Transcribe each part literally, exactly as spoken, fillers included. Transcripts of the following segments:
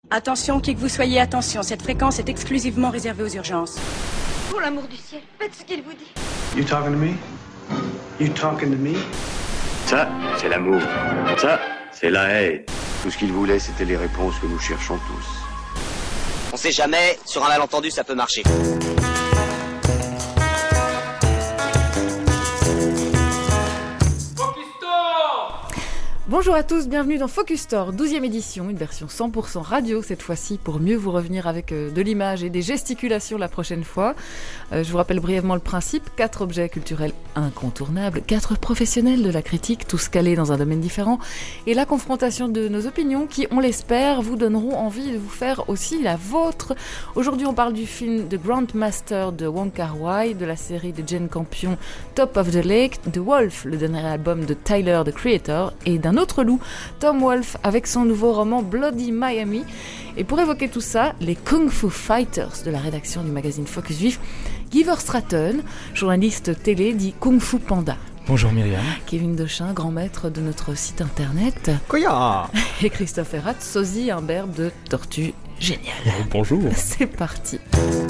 Attention, qui que vous soyez, attention, cette fréquence est exclusivement réservée aux urgences. Pour l'amour du ciel, faites ce qu'il vous dit. You talking to me? You talking to me? Ça, c'est l'amour. Ça, c'est la haine. Tout ce qu'il voulait, c'était les réponses que nous cherchons tous. On sait jamais, sur un malentendu, ça peut marcher. Bonjour à tous, bienvenue dans Focus Store, douzième édition, une version cent pour cent radio cette fois-ci pour mieux vous revenir avec euh, de l'image et des gesticulations la prochaine fois. Euh, je vous rappelle brièvement le principe, quatre objets culturels incontournables, quatre professionnels de la critique, tous calés dans un domaine différent, et la confrontation de nos opinions qui, on l'espère, vous donneront envie de vous faire aussi la vôtre. Aujourd'hui on parle du film The Grandmaster de Wong Kar-wai, de la série de Jane Campion Top of the Lake, de Wolf, le dernier album de Tyler the Creator, et d'un autre loup, Tom Wolfe, avec son nouveau roman Bloody Miami. Et pour évoquer tout ça, les Kung Fu Fighters de la rédaction du magazine Focus Vif, Giver Stratton, journaliste télé dit Kung Fu Panda. Bonjour Myriam. Kevin Dechin, grand maître de notre site internet. Koya. Et Christophe Herat, sosie imberbe de Tortue Géniale. Oh, bonjour. C'est parti.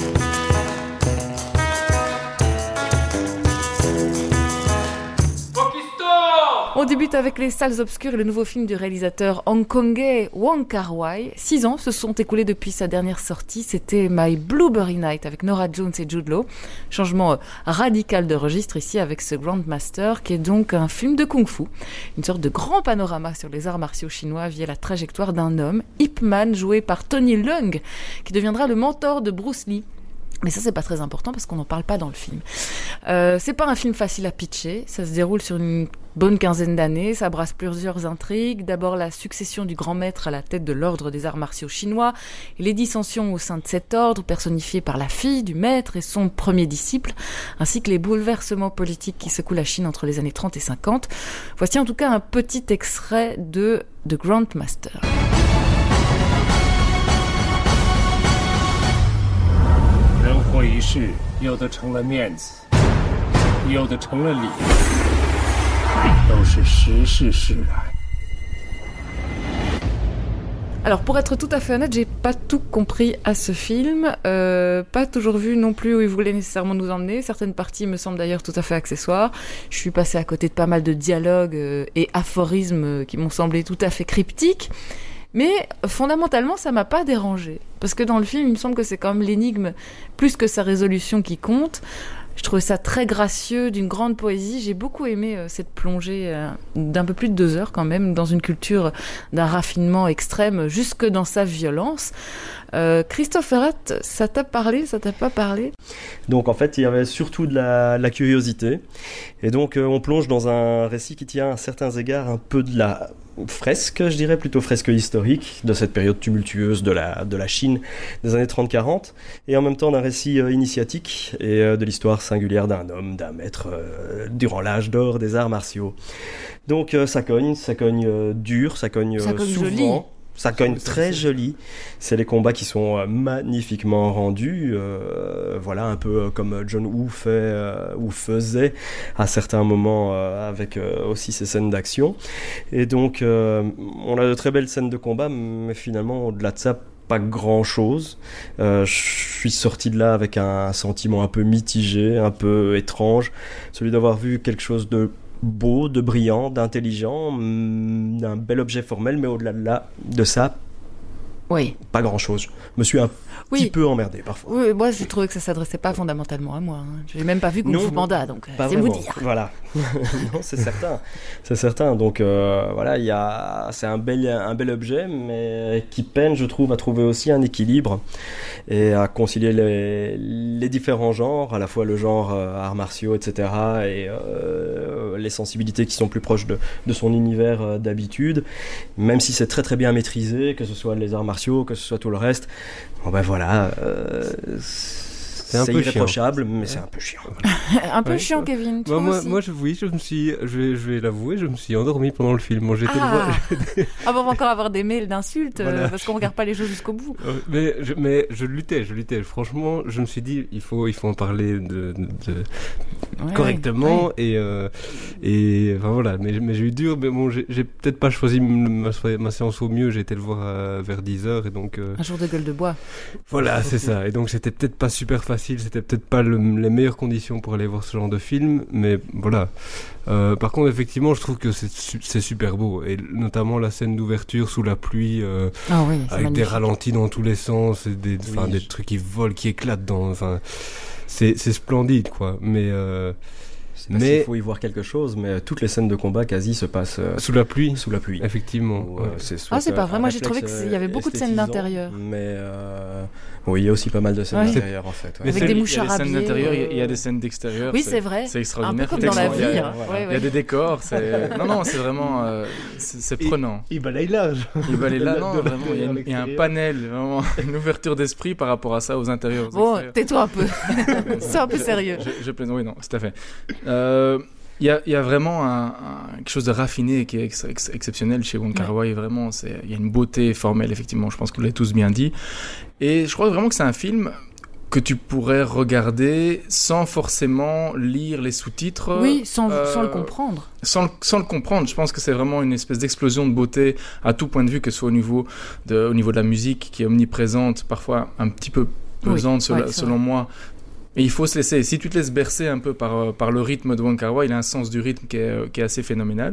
On débute avec Les Salles Obscures et le nouveau film du réalisateur hongkongais Wong Kar-wai. Six ans se sont écoulés depuis sa dernière sortie. C'était My Blueberry Night avec Norah Jones et Jude Law. Changement radical de registre ici avec ce Grandmaster qui est donc un film de kung-fu. Une sorte de grand panorama sur les arts martiaux chinois via la trajectoire d'un homme, Ip Man, joué par Tony Leung, qui deviendra le mentor de Bruce Lee. Mais ça, c'est pas très important parce qu'on n'en parle pas dans le film. Euh, c'est pas un film facile à pitcher. Ça se déroule sur une bonne quinzaine d'années. Ça brasse plusieurs intrigues. D'abord, la succession du grand maître à la tête de l'ordre des arts martiaux chinois et les dissensions au sein de cet ordre, personnifiées par la fille du maître et son premier disciple, ainsi que les bouleversements politiques qui secouent la Chine entre les années trente et cinquante. Voici en tout cas un petit extrait de The Grandmaster. 会一事，有的成了面子，有的成了理，都是时势使然。 Alors pour être tout à fait honnête, j'ai pas tout compris à ce film, euh, pas toujours vu non plus où il voulait nécessairement nous emmener. Certaines parties me semblent d'ailleurs tout à fait accessoires. Je suis passée à côté de pas mal de dialogues euh, et aphorismes euh, qui m'ont semblé tout à fait cryptiques. Mais fondamentalement, ça m'a pas dérangé. Parce que dans le film, il me semble que c'est quand même l'énigme, plus que sa résolution qui compte. Je trouvais ça très gracieux, d'une grande poésie. J'ai beaucoup aimé euh, cette plongée euh, d'un peu plus de deux heures quand même, dans une culture d'un raffinement extrême, jusque dans sa violence. Euh, Christophe Herat, ça t'a parlé, ça t'a pas parlé ? Donc en fait, il y avait surtout de la, la curiosité. Et donc euh, on plonge dans un récit qui tient à certains égards un peu de la fresque, je dirais, plutôt fresque historique, de cette période tumultueuse de la, de la Chine des années trente quarante, et en même temps d'un récit euh, initiatique et euh, de l'histoire singulière d'un homme, d'un maître euh, durant l'âge d'or des arts martiaux. Donc euh, ça cogne, ça cogne euh, dur, ça cogne, euh, ça cogne souvent. Joli. Ça cogne très joli. C'est les combats qui sont euh, magnifiquement rendus. Euh, voilà, un peu comme John Woo fait euh, ou faisait à certains moments euh, avec euh, aussi ses scènes d'action. Et donc, euh, on a de très belles scènes de combat, mais finalement, au-delà de ça, pas grand-chose. Euh, je suis sorti de là avec un sentiment un peu mitigé, un peu étrange, celui d'avoir vu quelque chose de beau, de brillant, d'intelligent, d'un bel objet formel, mais au-delà de, là, de ça, oui. Pas grand-chose. Je me suis un oui. petit peu emmerdé parfois. Oui, moi j'ai trouvé que ça s'adressait pas fondamentalement à moi. Hein. J'ai même pas vu Kung Fu Panda, donc pas c'est vraiment. vous dire. Voilà. Non, c'est certain. C'est certain. Donc euh, voilà, il y a, c'est un bel, un bel objet, mais qui peine, je trouve, à trouver aussi un équilibre et à concilier les, les différents genres, à la fois le genre euh, arts martiaux, et cetera, et euh, les sensibilités qui sont plus proches de, de son univers euh, d'habitude, même si c'est très très bien maîtrisé, que ce soit les arts martiaux, que ce soit tout le reste. Bon ben voilà, euh, c'est, un c'est peu irréprochable, chiant. Mais c'est un peu chiant. un peu ouais. chiant, Kevin. Moi, moi, aussi. moi, je, oui, je me suis, je vais, je vais l'avouer, je me suis endormi pendant le film. Moi, j'étais ah. le voir. ah bon, on va encore avoir des mails d'insultes voilà. euh, parce qu'on regarde pas les choses jusqu'au bout. Mais je, mais je luttais, je luttais. Franchement, je me suis dit, il faut, il faut en parler de, de, de ouais, correctement ouais. et euh, et enfin voilà. Mais, mais j'ai eu dur. Mais bon, j'ai, j'ai peut-être pas choisi ma, ma séance au mieux. J'ai été le voir à, vers dix heures et donc. Euh, un jour de gueule de bois. Voilà, c'est ça. Et donc c'était peut-être pas super facile. C'était peut-être pas le, les meilleures conditions pour aller voir ce genre de film. Mais voilà. Euh, par contre, effectivement, je trouve que c'est, c'est super beau. Et notamment la scène d'ouverture sous la pluie, euh, ah oui, avec magnifique. Des ralentis dans tous les sens, et des, oui. des trucs qui volent, qui éclatent dans. Enfin, c'est, c'est splendide, quoi. Mais. Euh, Mais il faut y voir quelque chose, mais toutes les scènes de combat quasi se passent euh, sous la pluie. Sous la pluie, effectivement. Où, euh, ouais. c'est ah, c'est pas vrai. Moi, j'ai trouvé qu'il y avait beaucoup de scènes d'intérieur. Mais euh, oui, il y a aussi pas mal de scènes oui. d'intérieur en fait. Ouais. Mais avec des mouchards habillés. Il y a des scènes d'intérieur, il y a des scènes d'extérieur. Oui, c'est, c'est vrai. C'est extraordinaire. Un peu comme dans la vie. Il y a, voilà. ouais, ouais. il y a des décors. C'est... non, non, c'est vraiment, euh, c'est, c'est prenant. Il balaye large. Il balaye large. Non, vraiment, il y a, il y a un panel, vraiment, une ouverture d'esprit par rapport à ça aux intérieurs. Bon, tais-toi un peu. C'est un peu sérieux. Je plaisante. Oui, non, tout à fait. Euh. Il y, a, il y a vraiment un, un, quelque chose de raffiné qui est ex, ex, exceptionnel chez Wong Kar-wai. Vraiment, c'est, il y a une beauté formelle, effectivement. Je pense que vous l'avez tous bien dit. Et je crois vraiment que c'est un film que tu pourrais regarder sans forcément lire les sous-titres. Oui, sans, euh, sans le comprendre. Sans, sans le comprendre. Je pense que c'est vraiment une espèce d'explosion de beauté à tout point de vue, que ce soit au niveau de, au niveau de la musique qui est omniprésente, parfois un petit peu pesante oui, selon, ouais, selon moi. Et il faut se laisser, si tu te laisses bercer un peu par, par le rythme de Wong Kar-wai, il a un sens du rythme qui est, qui est assez phénoménal.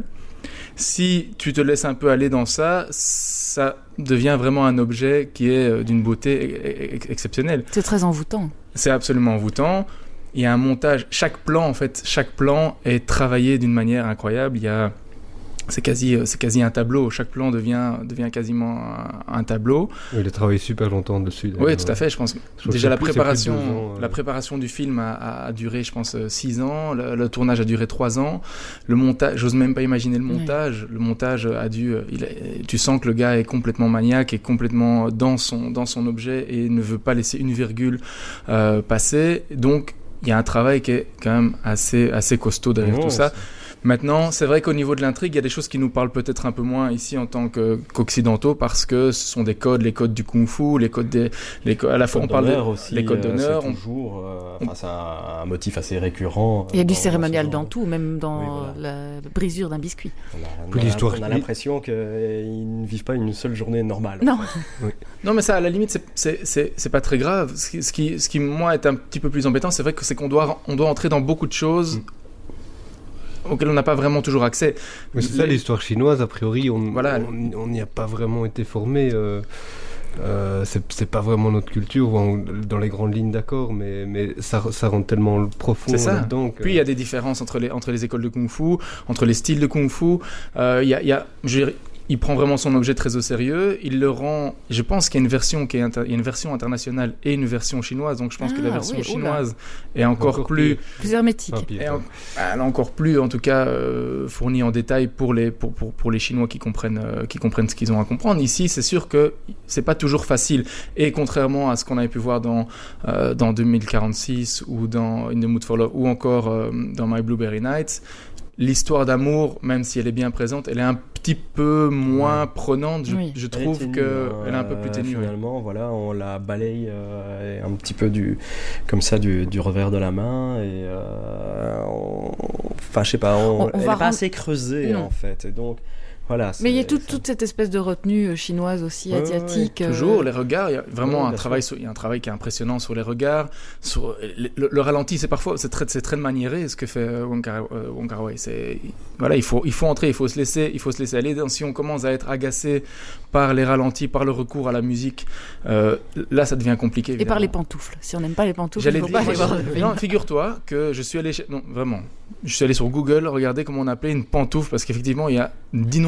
Si tu te laisses un peu aller dans ça, ça devient vraiment un objet qui est d'une beauté ex- exceptionnelle. C'est très envoûtant. C'est absolument envoûtant. Il y a un montage, chaque plan en fait, chaque plan est travaillé d'une manière incroyable. Il y a... C'est quasi, c'est quasi un tableau. Chaque plan devient, devient quasiment un, un tableau. Oui, il a travaillé super longtemps dessus. D'ailleurs. Oui, tout à fait. Je pense je déjà la plus, préparation, ans, euh... la préparation du film a, a duré, je pense, six ans. Le, le tournage a duré trois ans. Le montage, j'ose même pas imaginer le montage. Oui. Le montage a dû. Il a, tu sens que le gars est complètement maniaque, est complètement dans son, dans son objet et ne veut pas laisser une virgule euh, passer. Donc, il y a un travail qui est quand même assez, assez costaud derrière non, tout ça. C'est... Maintenant, c'est vrai qu'au niveau de l'intrigue, il y a des choses qui nous parlent peut-être un peu moins ici en tant que, qu'occidentaux, parce que ce sont des codes, les codes du kung-fu, les codes des, les codes, à la fois on parle des les codes d'honneur. C'est toujours, euh, enfin, c'est un, un motif assez récurrent. Il y a du cérémonial dans tout, même dans oui, voilà. la, la brisure d'un biscuit. On a, on a, on a l'impression qu'ils ne vivent pas une seule journée normale. Non. Oui. Non, mais ça, à la limite, c'est, c'est, c'est, c'est pas très grave. Ce qui, ce qui, ce qui, moi, est un petit peu plus embêtant, c'est vrai que c'est qu'on doit, on doit entrer dans beaucoup de choses. Mm. auquel on n'a pas vraiment toujours accès. Mais c'est les... ça l'histoire chinoise, a priori, on voilà. on n'y a pas vraiment été formé. Euh, euh, c'est, c'est pas vraiment notre culture, on, dans les grandes lignes, d'accord, mais, mais ça, ça rentre tellement profond c'est ça. Là-dedans. Que... Puis il y a des différences entre les, entre les écoles de kung-fu, entre les styles de kung-fu. Euh, y a, y a, je Il prend vraiment son objet très au sérieux. Il le rend. Je pense qu'il y a une version qui est inter... il y a une version internationale et une version chinoise. Donc je pense ah, que la version oui, chinoise oula. est encore, encore plus plus hermétique. Et en... Elle est encore plus, en tout cas, euh, fournie en détail pour les pour pour pour les Chinois qui comprennent euh, qui comprennent ce qu'ils ont à comprendre. Ici, c'est sûr que c'est pas toujours facile. Et contrairement à ce qu'on avait pu voir dans euh, dans deux mille quarante-six ou dans In the Mood for Love ou encore euh, dans My Blueberry Nights. L'histoire d'amour, même si elle est bien présente, elle est un petit peu moins ouais. prenante. Je, oui. je trouve qu'elle euh, est un peu plus ténue. Finalement, ouais. voilà, on la balaye euh, un petit peu du, comme ça du, du revers de la main. Et euh, on, enfin, je sais pas, on, on, on elle n'est pas rend... assez creusée non. en fait. Et donc, voilà, mais il y a toute, toute cette espèce de retenue chinoise aussi, ouais, asiatique. Ouais, toujours, euh... les regards, il y a vraiment ouais, un, travail sur, il y a un travail qui est impressionnant sur les regards. Sur, le, le, le ralenti, c'est parfois c'est très, c'est très maniéré ce que fait euh, Wong Kar-wai. C'est, voilà, il faut, il faut entrer, il faut se laisser, il faut se laisser aller. Donc, si on commence à être agacé par les ralentis, par le recours à la musique, euh, là, ça devient compliqué. Évidemment. Et par les pantoufles. Si on n'aime pas les pantoufles, J'allais il faut dire, pas aller voir. Non, figure-toi que je suis allé, non, vraiment, je suis allé sur Google regarder comment on appelait une pantoufle parce qu'effectivement, il y a d'innombrables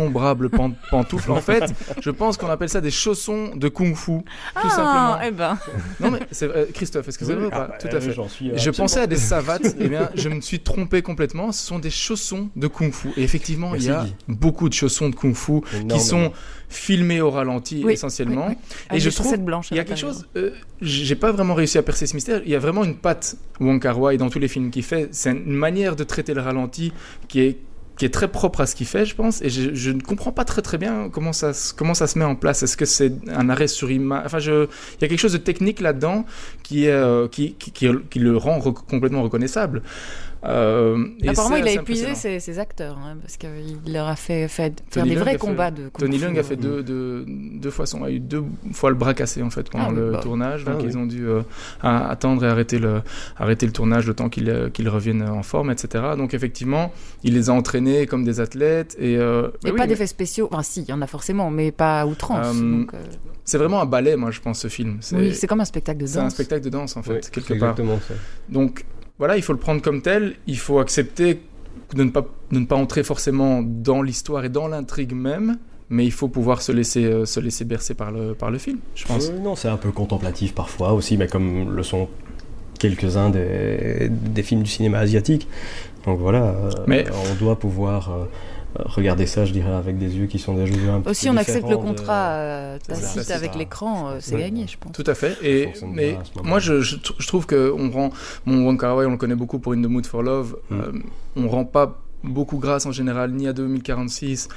d'innombrables pan- pantoufles. En fait, je pense qu'on appelle ça des chaussons de kung-fu, ah, tout simplement. Eh ben. Non mais c'est, euh, Christophe, est-ce que c'est oui, vrai ou ah, pas? bah, Tout à fait. J'en suis, euh, je absolument. pensais à des savates, et bien je me suis trompé complètement. Ce sont des chaussons de kung-fu. Et effectivement, Merci, il y a Guy. beaucoup de chaussons de kung-fu qui sont filmés au ralenti oui, essentiellement. Oui, oui. Et je trouve blanches il y a quelque chose. Euh, j'ai pas vraiment réussi à percer ce mystère. Il y a vraiment une patte Wong Kar-wai dans tous les films qu'il fait. C'est une manière de traiter le ralenti qui est qui est très propre à ce qu'il fait, je pense, et je, je ne comprends pas très très bien comment ça, comment ça se met en place. Est-ce que c'est un arrêt sur image? Enfin, je, il y a quelque chose de technique là-dedans qui, est, euh, qui, qui, qui, qui le rend re- complètement reconnaissable. Euh, et Apparemment, c'est, il a c'est épuisé ses, ses acteurs, hein, parce qu'il leur a fait, fait faire Tony des Leung vrais fait, combats de kung-fu. Tony Leung a fait deux, deux, deux fois son, a eu deux fois le bras cassé en fait pendant ah, le bah. tournage, donc ah, ils oui. ont dû euh, attendre et arrêter le, arrêter le tournage le temps qu'ils, qu'ils reviennent en forme, et cetera. Donc effectivement, il les a entraînés comme des athlètes et, euh, et bah, pas oui, d'effets spéciaux. Enfin, si, il y en a forcément, mais pas à outrance. Euh, donc, euh... C'est vraiment un ballet, moi je pense, ce film. C'est, oui, c'est comme un spectacle de danse. C'est un spectacle de danse en fait, oui, quelque c'est part. exactement ça. Donc voilà, il faut le prendre comme tel, il faut accepter de ne pas, de ne pas entrer forcément dans l'histoire et dans l'intrigue même, mais il faut pouvoir se laisser, euh, se laisser bercer par le, par le film, je pense. Euh, non, c'est un peu contemplatif parfois aussi, mais comme le sont quelques-uns des, des films du cinéma asiatique. Donc voilà, euh, mais... on doit pouvoir... Euh, regarder ça, je dirais, avec des yeux qui sont déjà un peu aussi on accepte le contrat de... euh, tacite ça, avec ça. l'écran, euh, c'est ouais. gagné, je pense. Tout à fait. Et mais moi, je, je, je trouve que on rend mon Wong Kar-wai, on le connaît beaucoup pour In the Mood for Love. Mm. Euh, on rend pas beaucoup grâce en général ni à deux mille quarante-six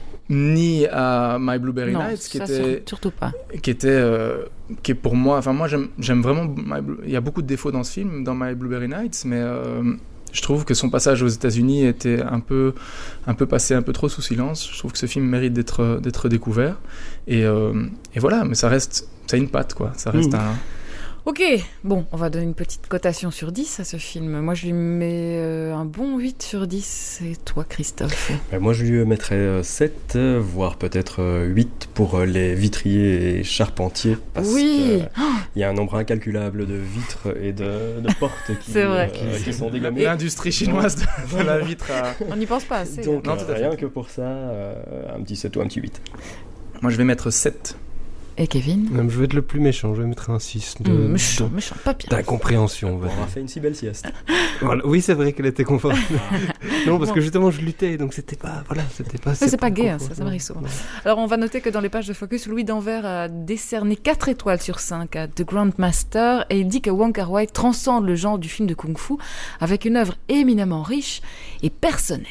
ni à My Blueberry non, Nights, qui ça, était surtout pas. Qui était euh, qui est pour moi. Enfin moi, j'aime, j'aime vraiment. My, il y a beaucoup de défauts dans ce film, dans My Blueberry Nights, mais euh, je trouve que son passage aux États-Unis était un peu, un peu passé un peu trop sous silence. Je trouve que ce film mérite d'être, d'être découvert. Et, euh, et voilà, mais ça reste, ça a une patte, quoi. Ça reste mmh. un. Ok, bon, on va donner une petite cotation sur dix à ce film. Moi, je lui mets euh, un bon huit sur dix. Et toi, Christophe? Ben, moi, je lui mettrais euh, sept, euh, voire peut-être euh, huit pour euh, les vitriers et charpentiers. Parce oui que, euh, il y a un nombre incalculable de vitres et de, de portes qui, C'est vrai. euh, qui sont dégommées. L'industrie chinoise de, de la vitre. À... On n'y pense pas assez. Donc, non, euh, rien que pour ça, euh, un petit sept ou un petit huit. Moi, je vais mettre sept. Et Kevin? Je vais être le plus méchant, je vais mettre un six. De, mmh, méchant, de, méchant, pas bien. D'incompréhension. On aura fait une si belle sieste. Voilà. Oui, c'est vrai qu'elle était confortable. Non, parce bon. que justement, je luttais, donc c'était pas... Voilà, c'était pas... C'est, c'est pas gay, hein, ça, ça m'arrive souvent. Alors, on va noter que dans les pages de Focus, Louis Danvers a décerné quatre étoiles sur cinq à The Grandmaster, et il dit que Wong Kar-wai transcende le genre du film de kung-fu avec une œuvre éminemment riche et personnelle.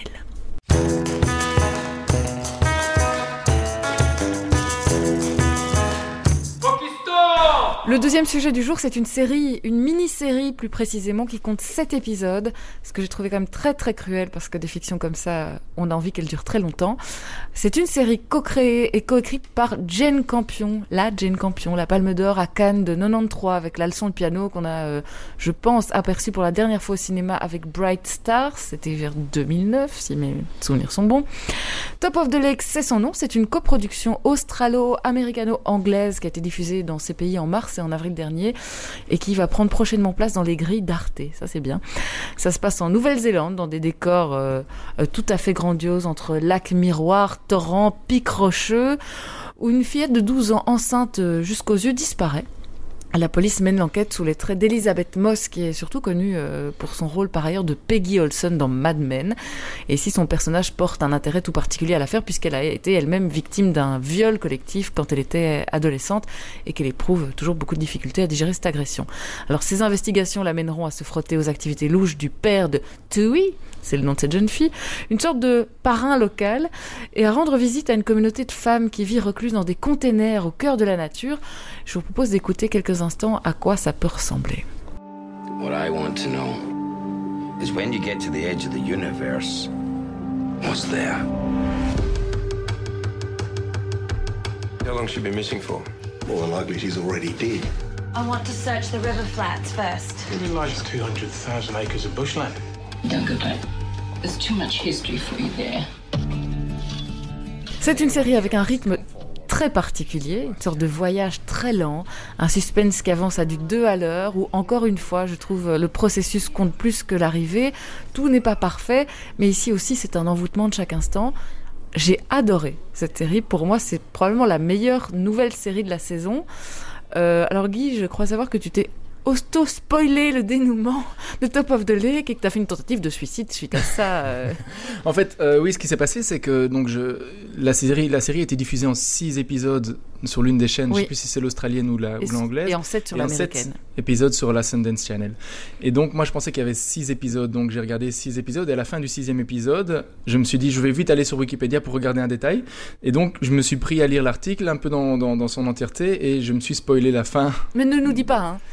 Le deuxième sujet du jour, c'est une série, une mini-série plus précisément, qui compte sept épisodes, ce que j'ai trouvé quand même très très cruel, parce que des fictions comme ça, on a envie qu'elles durent très longtemps. C'est une série co-créée et co-écrite par Jane Campion, la Jane Campion, la Palme d'Or à Cannes de quatre-vingt-treize, avec la leçon de piano qu'on a, euh, je pense, aperçue pour la dernière fois au cinéma avec Bright Stars, c'était vers deux mille neuf, si mes souvenirs sont bons. Top of the Lake, c'est son nom, c'est une coproduction australo-américano-anglaise qui a été diffusée dans ces pays en mars et en avril dernier, et qui va prendre prochainement place dans les grilles d'Arte. Ça, c'est bien. Ça se passe en Nouvelle-Zélande, dans des décors euh, euh, tout à fait grandioses, entre lacs miroirs, torrents, pics rocheux, où une fillette de douze ans, enceinte euh, jusqu'aux yeux, disparaît. La police mène l'enquête sous les traits d'Elizabeth Moss, qui est surtout connue euh, pour son rôle par ailleurs de Peggy Olson dans Mad Men. Et ici, son personnage porte un intérêt tout particulier à l'affaire, puisqu'elle a été elle-même victime d'un viol collectif quand elle était adolescente, et qu'elle éprouve toujours beaucoup de difficultés à digérer cette agression. Alors, ces investigations l'amèneront à se frotter aux activités louches du père de Tui, c'est le nom de cette jeune fille, une sorte de parrain local, et à rendre visite à une communauté de femmes qui vit recluses dans des containers au cœur de la nature. Je vous propose d'écouter quelques instants à quoi ça peut ressembler. What I want to know is when you get to the edge of the universe, what's there? How long has she been missing for? More than likely she's already dead. I want to search the river flats first. Who likes two hundred thousand acres of bushland? Don't go back. There's too much history for you there. C'est une série avec un rythme très particulier, une sorte de voyage très lent, un suspense qui avance à du deux à l'heure, où encore une fois, je trouve le processus compte plus que l'arrivée. Tout n'est pas parfait, mais ici aussi, c'est un envoûtement de chaque instant. J'ai adoré cette série. Pour moi, c'est probablement la meilleure nouvelle série de la saison. Euh, alors Guy, je crois savoir que tu t'es auto-spoilé le dénouement de Top of the Lake et que tu as fait une tentative de suicide suite à ça. Euh... en fait, euh, oui, ce qui s'est passé, c'est que donc, je, la, série, la série a été diffusée en six épisodes sur l'une des chaînes, oui. Je ne sais plus si c'est l'australienne ou, la, et ou l'anglaise. Et en sept sur et l'américaine. sept épisodes sur la Sundance Channel. Et donc, moi, je pensais qu'il y avait six épisodes, donc j'ai regardé six épisodes, et à la fin du sixième épisode, je me suis dit, je vais vite aller sur Wikipédia pour regarder un détail. Et donc, je me suis pris à lire l'article un peu dans, dans, dans son entièreté, et je me suis spoilé la fin. Mais ne nous dis pas, hein.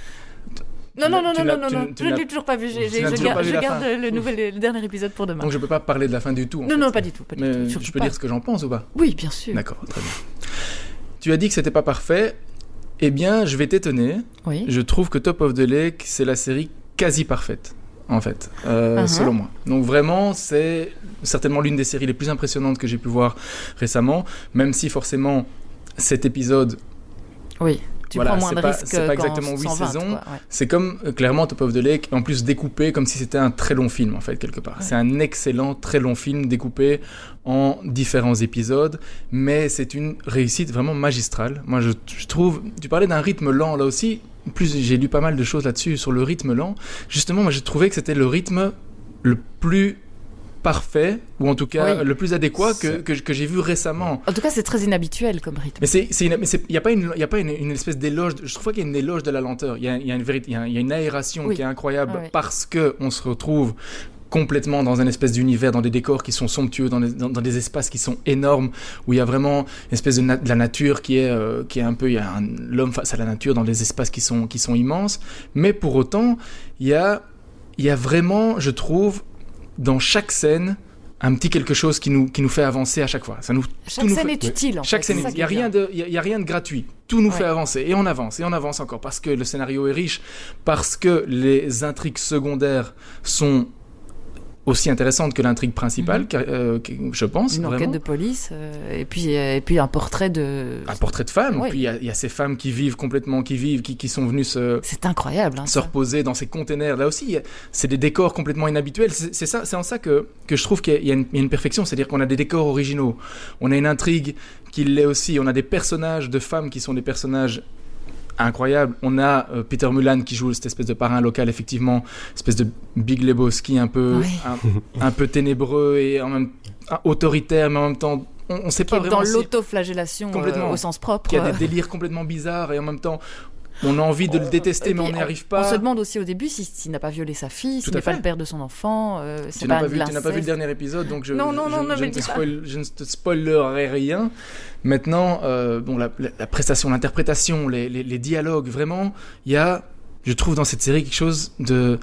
Non, non, non, non, non, non, je ne l'ai toujours pas vu. J'ai, j'ai, je garde, je garde le, nouvel, le dernier épisode pour demain. Donc je ne peux pas parler de la fin du tout. En non, fait. non, pas du tout. Pas du Mais tout je peux pas. dire ce que j'en pense ou pas ? Oui, bien sûr. D'accord, très bien. Tu as dit que c'était pas parfait. Eh bien, je vais t'étonner. Oui. Je trouve que Top of the Lake, c'est la série quasi parfaite, en fait, euh, uh-huh. selon moi. Donc vraiment, c'est certainement l'une des séries les plus impressionnantes que j'ai pu voir récemment, même si forcément cet épisode... Oui. Tu voilà, prends moins c'est de pas, risques c'est pas exactement huit saisons. Quoi, ouais. C'est comme euh, clairement Top of the Lake, en plus découpé comme si c'était un très long film en fait quelque part. Ouais. C'est un excellent très long film découpé en différents épisodes, mais c'est une réussite vraiment magistrale. Moi je, je trouve, tu parlais d'un rythme lent là aussi. En plus j'ai lu pas mal de choses là-dessus sur le rythme lent. Justement, moi j'ai trouvé que c'était le rythme le plus parfait, ou en tout cas oui. le plus adéquat que, que, que j'ai vu récemment. En tout cas, c'est très inhabituel comme rythme. Mais c'est, c'est, une, mais c'est, y a pas une, y a pas une, une espèce d'éloge. De, je trouve qu'il y a une éloge de la lenteur. Il y a, y a une vérité, il y a, y a une aération oui. qui est incroyable ah, oui. parce que on se retrouve complètement dans un espèce d'univers, dans des décors qui sont somptueux, dans des, dans, dans des espaces qui sont énormes, où il y a vraiment une espèce de, na- de la nature qui est, euh, qui est un peu, il y a un, l'homme face à la nature dans des espaces qui sont, qui sont immenses. Mais pour autant, il y a, il y a vraiment, je trouve, dans chaque scène, un petit quelque chose qui nous, qui nous fait avancer à chaque fois. Ça nous, chaque tout scène nous fait... est utile. En chaque fait, scène, il n'y a, a, a rien de gratuit. Tout nous ouais. fait avancer. Et on avance, et on avance encore. Parce que le scénario est riche, parce que les intrigues secondaires sont aussi intéressante que l'intrigue principale, mm-hmm. euh, je pense. Une vraiment. enquête de police, euh, et, puis, euh, et puis un portrait de... Un portrait de femme, oui. Puis il y, y a ces femmes qui vivent complètement, qui vivent, qui, qui sont venues se... C'est incroyable. Hein, se ça. reposer dans ces containers. Là aussi, y a, c'est des décors complètement inhabituels. C'est, c'est, ça, c'est en ça que, que je trouve qu'il y a, y a, une, y a une perfection, c'est-à-dire qu'on a des décors originaux, on a une intrigue qui l'est aussi, on a des personnages de femmes qui sont des personnages incroyable. On a euh, Peter Mullan qui joue cette espèce de parrain local, effectivement, espèce de Big Lebowski un peu, oui. un, un peu ténébreux et en même un, autoritaire, mais en même temps, on ne sait qui pas est vraiment. Dans si... l'autoflagellation euh, au sens propre. Qui a des délires complètement bizarres et en même temps. On a envie de le détester, mais on n'y arrive pas. On se demande aussi au début s'il, s'il n'a pas violé sa fille, s'il n'est pas le père de son enfant. Euh, c'est tu, pas n'as pas vu, tu n'as pas vu le dernier épisode, donc je, non, non, je, non, je, non, je, je, ne, te spoil, je ne te spoilerai rien. Maintenant, euh, bon, la, la, la prestation, l'interprétation, les, les, les dialogues, vraiment, il y a, je trouve dans cette série quelque chose de,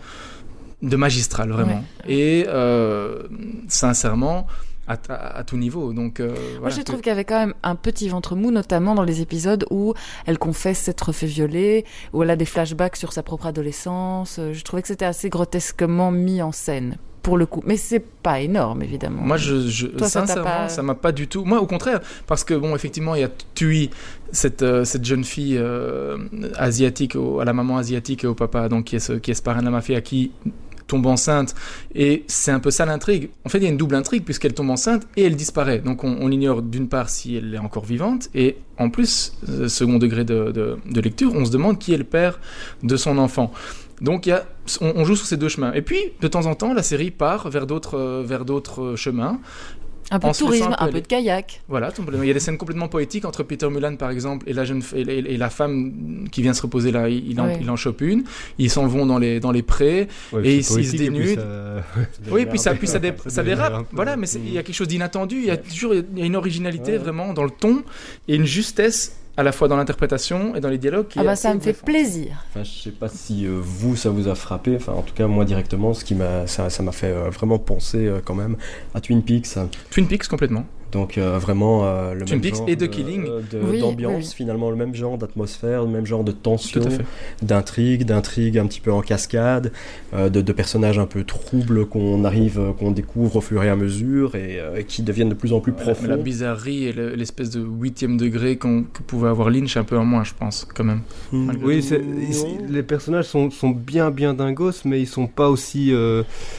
de magistral, vraiment. Ouais. Et euh, sincèrement... À, à, à tout niveau. Donc, euh, Moi, voilà. je trouve qu'il y avait quand même un petit ventre mou, notamment dans les épisodes où elle confesse s'être fait violer, où elle a des flashbacks sur sa propre adolescence. Je trouvais que c'était assez grotesquement mis en scène, pour le coup. Mais c'est pas énorme, évidemment. Moi, je, je Toi, sincèrement, ça, pas... ça m'a pas du tout... Moi, au contraire, parce que, bon, effectivement, il y a Thuy, cette, euh, cette jeune fille euh, asiatique, au, à la maman asiatique et au papa, donc, qui est ce, qui est ce parrain de la mafia, qui... tombe enceinte, et c'est un peu ça l'intrigue. En fait, il y a une double intrigue puisqu'elle tombe enceinte et elle disparaît. Donc on, on ignore d'une part si elle est encore vivante, et en plus, euh, second degré de, de, de lecture, on se demande qui est le père de son enfant. Donc il y a, on, on joue sur ces deux chemins. Et puis, de temps en temps, la série part vers d'autres, euh, vers d'autres chemins. Un peu de tourisme, un peu, un peu de kayak. Voilà, il y a des scènes complètement poétiques entre Peter Mullan, par exemple, et la, jeune, et, et, et la femme qui vient se reposer là. Il, il, en, oui. il en chope une. Ils s'en vont dans les, dans les prés, ouais, et ils, ils se dénudent. Oui, puis ça, puis ça, dé, ça, ça dérape. Voilà, mais il y a quelque chose d'inattendu. Il y a toujours il y a une originalité ouais. vraiment dans le ton et une justesse à la fois dans l'interprétation et dans les dialogues. Qui ah est bah ça me fait défense. plaisir. Enfin, je sais pas si euh, vous ça vous a frappé. Enfin, en tout cas moi directement, ce qui m'a ça, ça m'a fait euh, vraiment penser euh, quand même à Twin Peaks. Twin Peaks complètement. Donc euh, vraiment euh, le Twin même Peaks genre et de de, Killing. de, oui, d'ambiance, oui. finalement le même genre d'atmosphère, le même genre de tension, Tout à fait. d'intrigue, d'intrigue un petit peu en cascade, euh, de, de personnages un peu troubles qu'on arrive, qu'on découvre au fur et à mesure et euh, qui deviennent de plus en plus profonds. La bizarrerie et le, l'espèce de huitième degré qu'on, que pouvait avoir Lynch un peu en moins, je pense, quand même. Mmh. Oui, c'est, les personnages sont, sont bien bien dingos, mais ils sont pas aussi... Euh...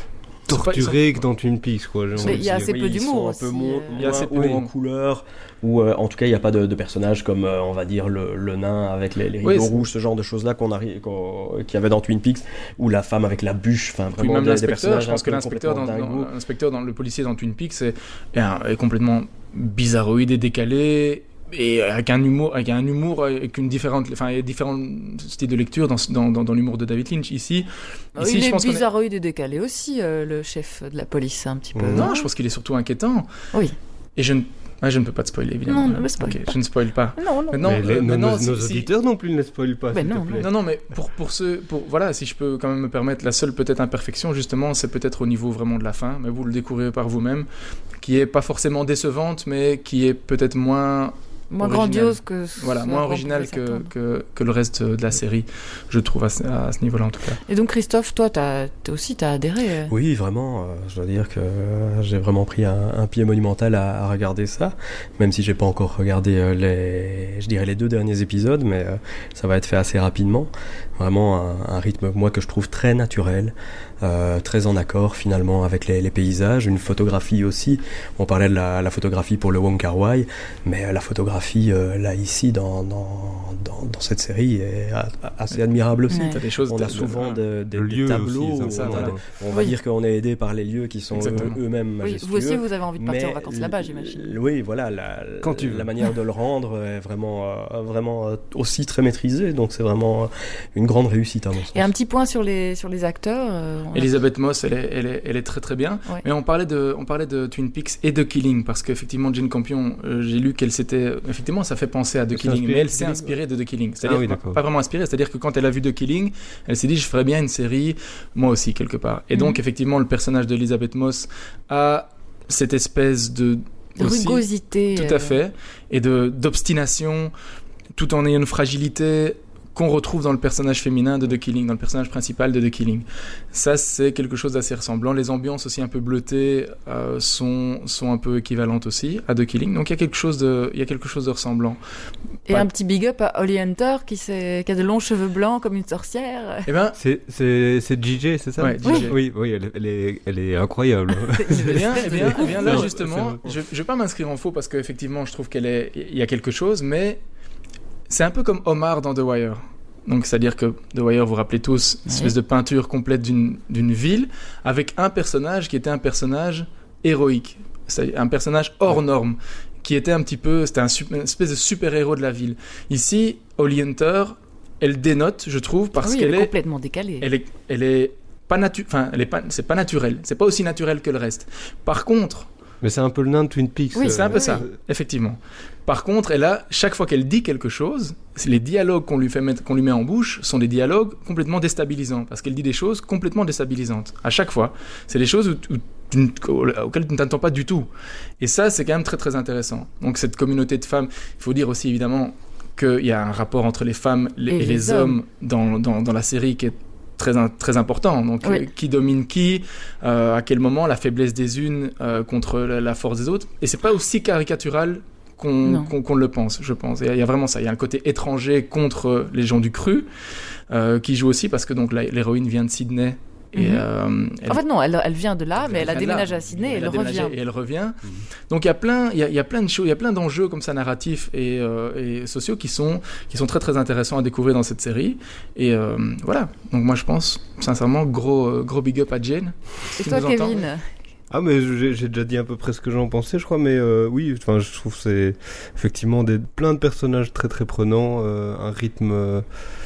torturés que dans Twin Peaks, quoi. Mais il y a assez peu d'humour un aussi. peu moins, Il y a assez peu en couleur, ou euh, en tout cas il n'y a pas de, de personnages comme euh, on va dire le, le nain avec les, les rideaux oui, rouges, ce genre de choses là qu'on a qu'on, qu'il y avait dans Twin Peaks, ou la femme avec la bûche, enfin vraiment même des, l'inspecteur, des personnages. Je pense que l'inspecteur dans, dans, l'inspecteur dans le policier dans Twin Peaks est, est, un, est complètement bizarroïde et décalé. Et avec un humour, avec un humour, avec une différente, enfin, il y a différents styles de lecture dans, dans, dans, dans l'humour de David Lynch. Ici, oh, ici il je est pense bizarroïde et décalé aussi, euh, le chef de la police, un petit peu. Non, je pense qu'il est surtout inquiétant. Oui. Et je ne, ah, je ne peux pas te spoiler, évidemment. Non, ne me spoil okay, pas. Je ne spoil pas. Non, non. Maintenant, mais les, euh, nos, maintenant, nos, si, nos si... auditeurs non plus ne spoilent pas. Ben s'il non, te plaît. non, non, mais pour pour ceux, pour voilà, si je peux quand même me permettre, la seule peut-être imperfection, justement, c'est peut-être au niveau vraiment de la fin, mais vous le découvrez par vous-même, qui est pas forcément décevante, mais qui est peut-être moins moins original. Grandiose que voilà, moins original que, que, que le reste de la série, je trouve, à ce, à ce niveau-là en tout cas. Et donc Christophe, toi t'as, t'as aussi t'as adhéré. Oui, vraiment, euh, je dois dire que euh, j'ai vraiment pris un, un pied monumental à, à regarder ça, même si j'ai pas encore regardé euh, les, je dirais les deux derniers épisodes, mais euh, ça va être fait assez rapidement. Vraiment un, un rythme, moi, que je trouve très naturel, euh, très en accord finalement avec les, les paysages, une photographie aussi. On parlait de la, la photographie pour le Wong Kar-wai, mais la photographie euh, là ici dans, dans, dans, dans cette série est a, assez admirable aussi. Ouais. T'as des choses on de, a souvent de, de, de, de des tableaux, aussi, on, ça, on, a, ouais. on va oui. dire qu'on est aidé par les lieux qui sont eux, eux-mêmes majestueux. Oui, vous aussi vous avez envie de partir mais en vacances là-bas, j'imagine. L- oui, voilà, la, Quand tu la manière de le rendre est vraiment, euh, vraiment euh, aussi très maîtrisée, donc c'est vraiment euh, une grande réussite à mon sens. Et un petit point sur les, sur les acteurs. Euh, Elisabeth Moss, elle est, elle, est, elle est très très bien. Ouais. Mais on parlait, de, on parlait de Twin Peaks et de Killing, parce qu'effectivement, Jane Campion, euh, j'ai lu qu'elle s'était. Effectivement, ça fait penser à The Killing, mais elle s'est inspirée de The Killing. C'est-à-dire, ah oui, pas, pas vraiment inspirée, c'est-à-dire que quand elle a vu The Killing, elle s'est dit, je ferais bien une série, moi aussi, quelque part. Et mm-hmm. donc, effectivement, le personnage d'Elisabeth Moss a cette espèce de. Aussi, rugosité. Tout à fait. Et de, d'obstination, tout en ayant une fragilité qu'on retrouve dans le personnage féminin de The Killing, dans le personnage principal de The Killing. Ça, c'est quelque chose d'assez ressemblant. Les ambiances aussi un peu bleutées euh, sont, sont un peu équivalentes aussi à The Killing. Donc il y a quelque chose de, il y a quelque chose de ressemblant. Et ouais. un petit big up à Holly Hunter qui, s'est, qui a de longs cheveux blancs comme une sorcière. Eh ben, c'est, c'est, c'est J J, c'est ça? Ouais, J J. Oui, oui, elle, elle, est, elle est incroyable. eh bien, eh bien, eh bien là, justement, je ne vais pas m'inscrire en faux parce qu'effectivement, je trouve qu'il y a quelque chose, mais c'est un peu comme Omar dans The Wire. Donc, c'est-à-dire que The Wire, vous vous rappelez tous, une espèce de peinture complète d'une, d'une ville, avec un personnage qui était un personnage héroïque, c'est-à-dire un personnage hors norme, qui était un petit peu, c'était un super, une espèce de super-héros de la ville. Ici, Holly Hunter, elle dénote, je trouve, parce oui, qu'elle elle est, est complètement décalée. Elle est, elle est pas natu- enfin, elle est pas, c'est pas naturel, c'est pas aussi naturel que le reste. Par contre, mais c'est un peu le nain de Twin Peaks. Oui, c'est un peu euh... ça, effectivement. Par contre, elle a, chaque fois qu'elle dit quelque chose, les dialogues qu'on lui fait mettre, qu'on lui met en bouche sont des dialogues complètement déstabilisants, parce qu'elle dit des choses complètement déstabilisantes. À chaque fois, c'est des choses où, où tu, auxquelles tu ne t'attends pas du tout. Et ça, c'est quand même très très intéressant. Donc cette communauté de femmes, il faut dire aussi évidemment qu'il y a un rapport entre les femmes et, et les, les hommes, hommes dans, dans, dans la série qui est très, très important. Donc, oui. euh, qui domine qui, euh, à quel moment, la faiblesse des unes euh, contre la, la force des autres. Et c'est pas aussi caricatural qu'on, qu'on, qu'on le pense, je pense. Il y, y a vraiment ça. Il y a un côté étranger contre les gens du cru euh, qui joue aussi parce que donc, la, l'héroïne vient de Sydney. Et, mm-hmm. euh, elle... En fait, non, elle, elle vient de là, mais elle, elle a déménagé à Sydney et elle, elle revient. Et elle revient. Mm-hmm. Donc, il y a plein, il y a, il y a plein de choses, il y a plein d'enjeux comme ça, narratifs et, euh, et sociaux qui sont, qui sont très, très intéressants à découvrir dans cette série. Et euh, voilà. Donc, moi, je pense, sincèrement, gros, gros big up à Jane. Et toi, Kevin? Ah, mais j'ai, j'ai déjà dit à peu près ce que j'en pensais, je crois, mais euh, oui, enfin, je trouve que c'est effectivement des, plein de personnages très, très prenants, euh, un rythme euh,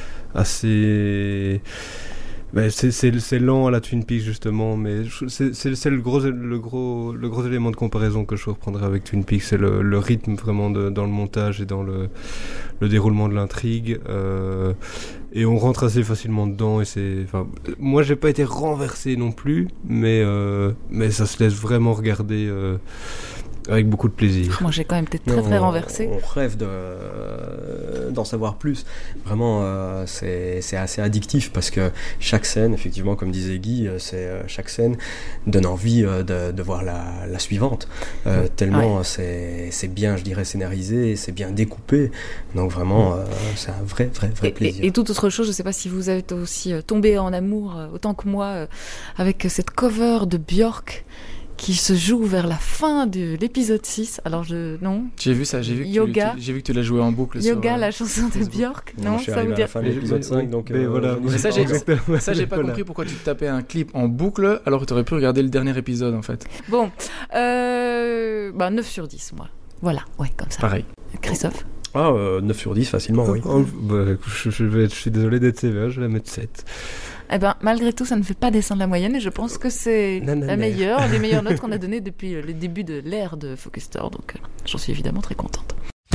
assez... Ben, c'est, c'est, c'est lent à la Twin Peaks justement, mais c'est, c'est, c'est le, gros, le, gros, le gros élément de comparaison que je reprendrai avec Twin Peaks, c'est le, le rythme vraiment de, dans le montage et dans le, le déroulement de l'intrigue, euh, et on rentre assez facilement dedans, et c'est, enfin, moi j'ai pas été renversé non plus, mais, euh, mais ça se laisse vraiment regarder euh, Avec beaucoup de plaisir. Moi, j'ai quand même été très très on, renversé. On rêve de, euh, d'en savoir plus. Vraiment, euh, c'est, c'est assez addictif parce que chaque scène, effectivement, comme disait Guy, c'est, euh, chaque scène donne envie euh, de, de voir la, la suivante. Euh, tellement ouais. c'est, c'est bien, je dirais, scénarisé, c'est bien découpé. Donc vraiment, euh, c'est un vrai, vrai, vrai et, plaisir. Et, et toute autre chose, je ne sais pas si vous êtes aussi euh, tombé en amour, euh, autant que moi, euh, avec cette cover de Björk qui se joue vers la fin de l'épisode six. Alors je non. J'ai vu ça, j'ai vu que Yoga. tu, tu, j'ai vu que tu l'as joué en boucle. Yoga, sur, la chanson de Björk. Non, non je suis ça vous à dit la fin de l'épisode cinq, donc euh, voilà. Mais ça, j'ai, ça, j'ai pas voilà. compris pourquoi tu te tapais un clip en boucle alors que tu aurais pu regarder le dernier épisode en fait. Bon, euh, bah neuf sur dix, moi. Voilà, ouais, comme ça. Pareil. Christophe. Ah, euh, neuf sur dix, facilement, oui. Oh, bah, je, je, vais, je suis désolé d'être sévère, je vais mettre sept. Eh ben, malgré tout, ça ne fait pas descendre la moyenne et je pense que c'est Nanana. la meilleure, les meilleures notes qu'on a données depuis le début de l'ère de Focus Store, donc euh, j'en suis évidemment très contente.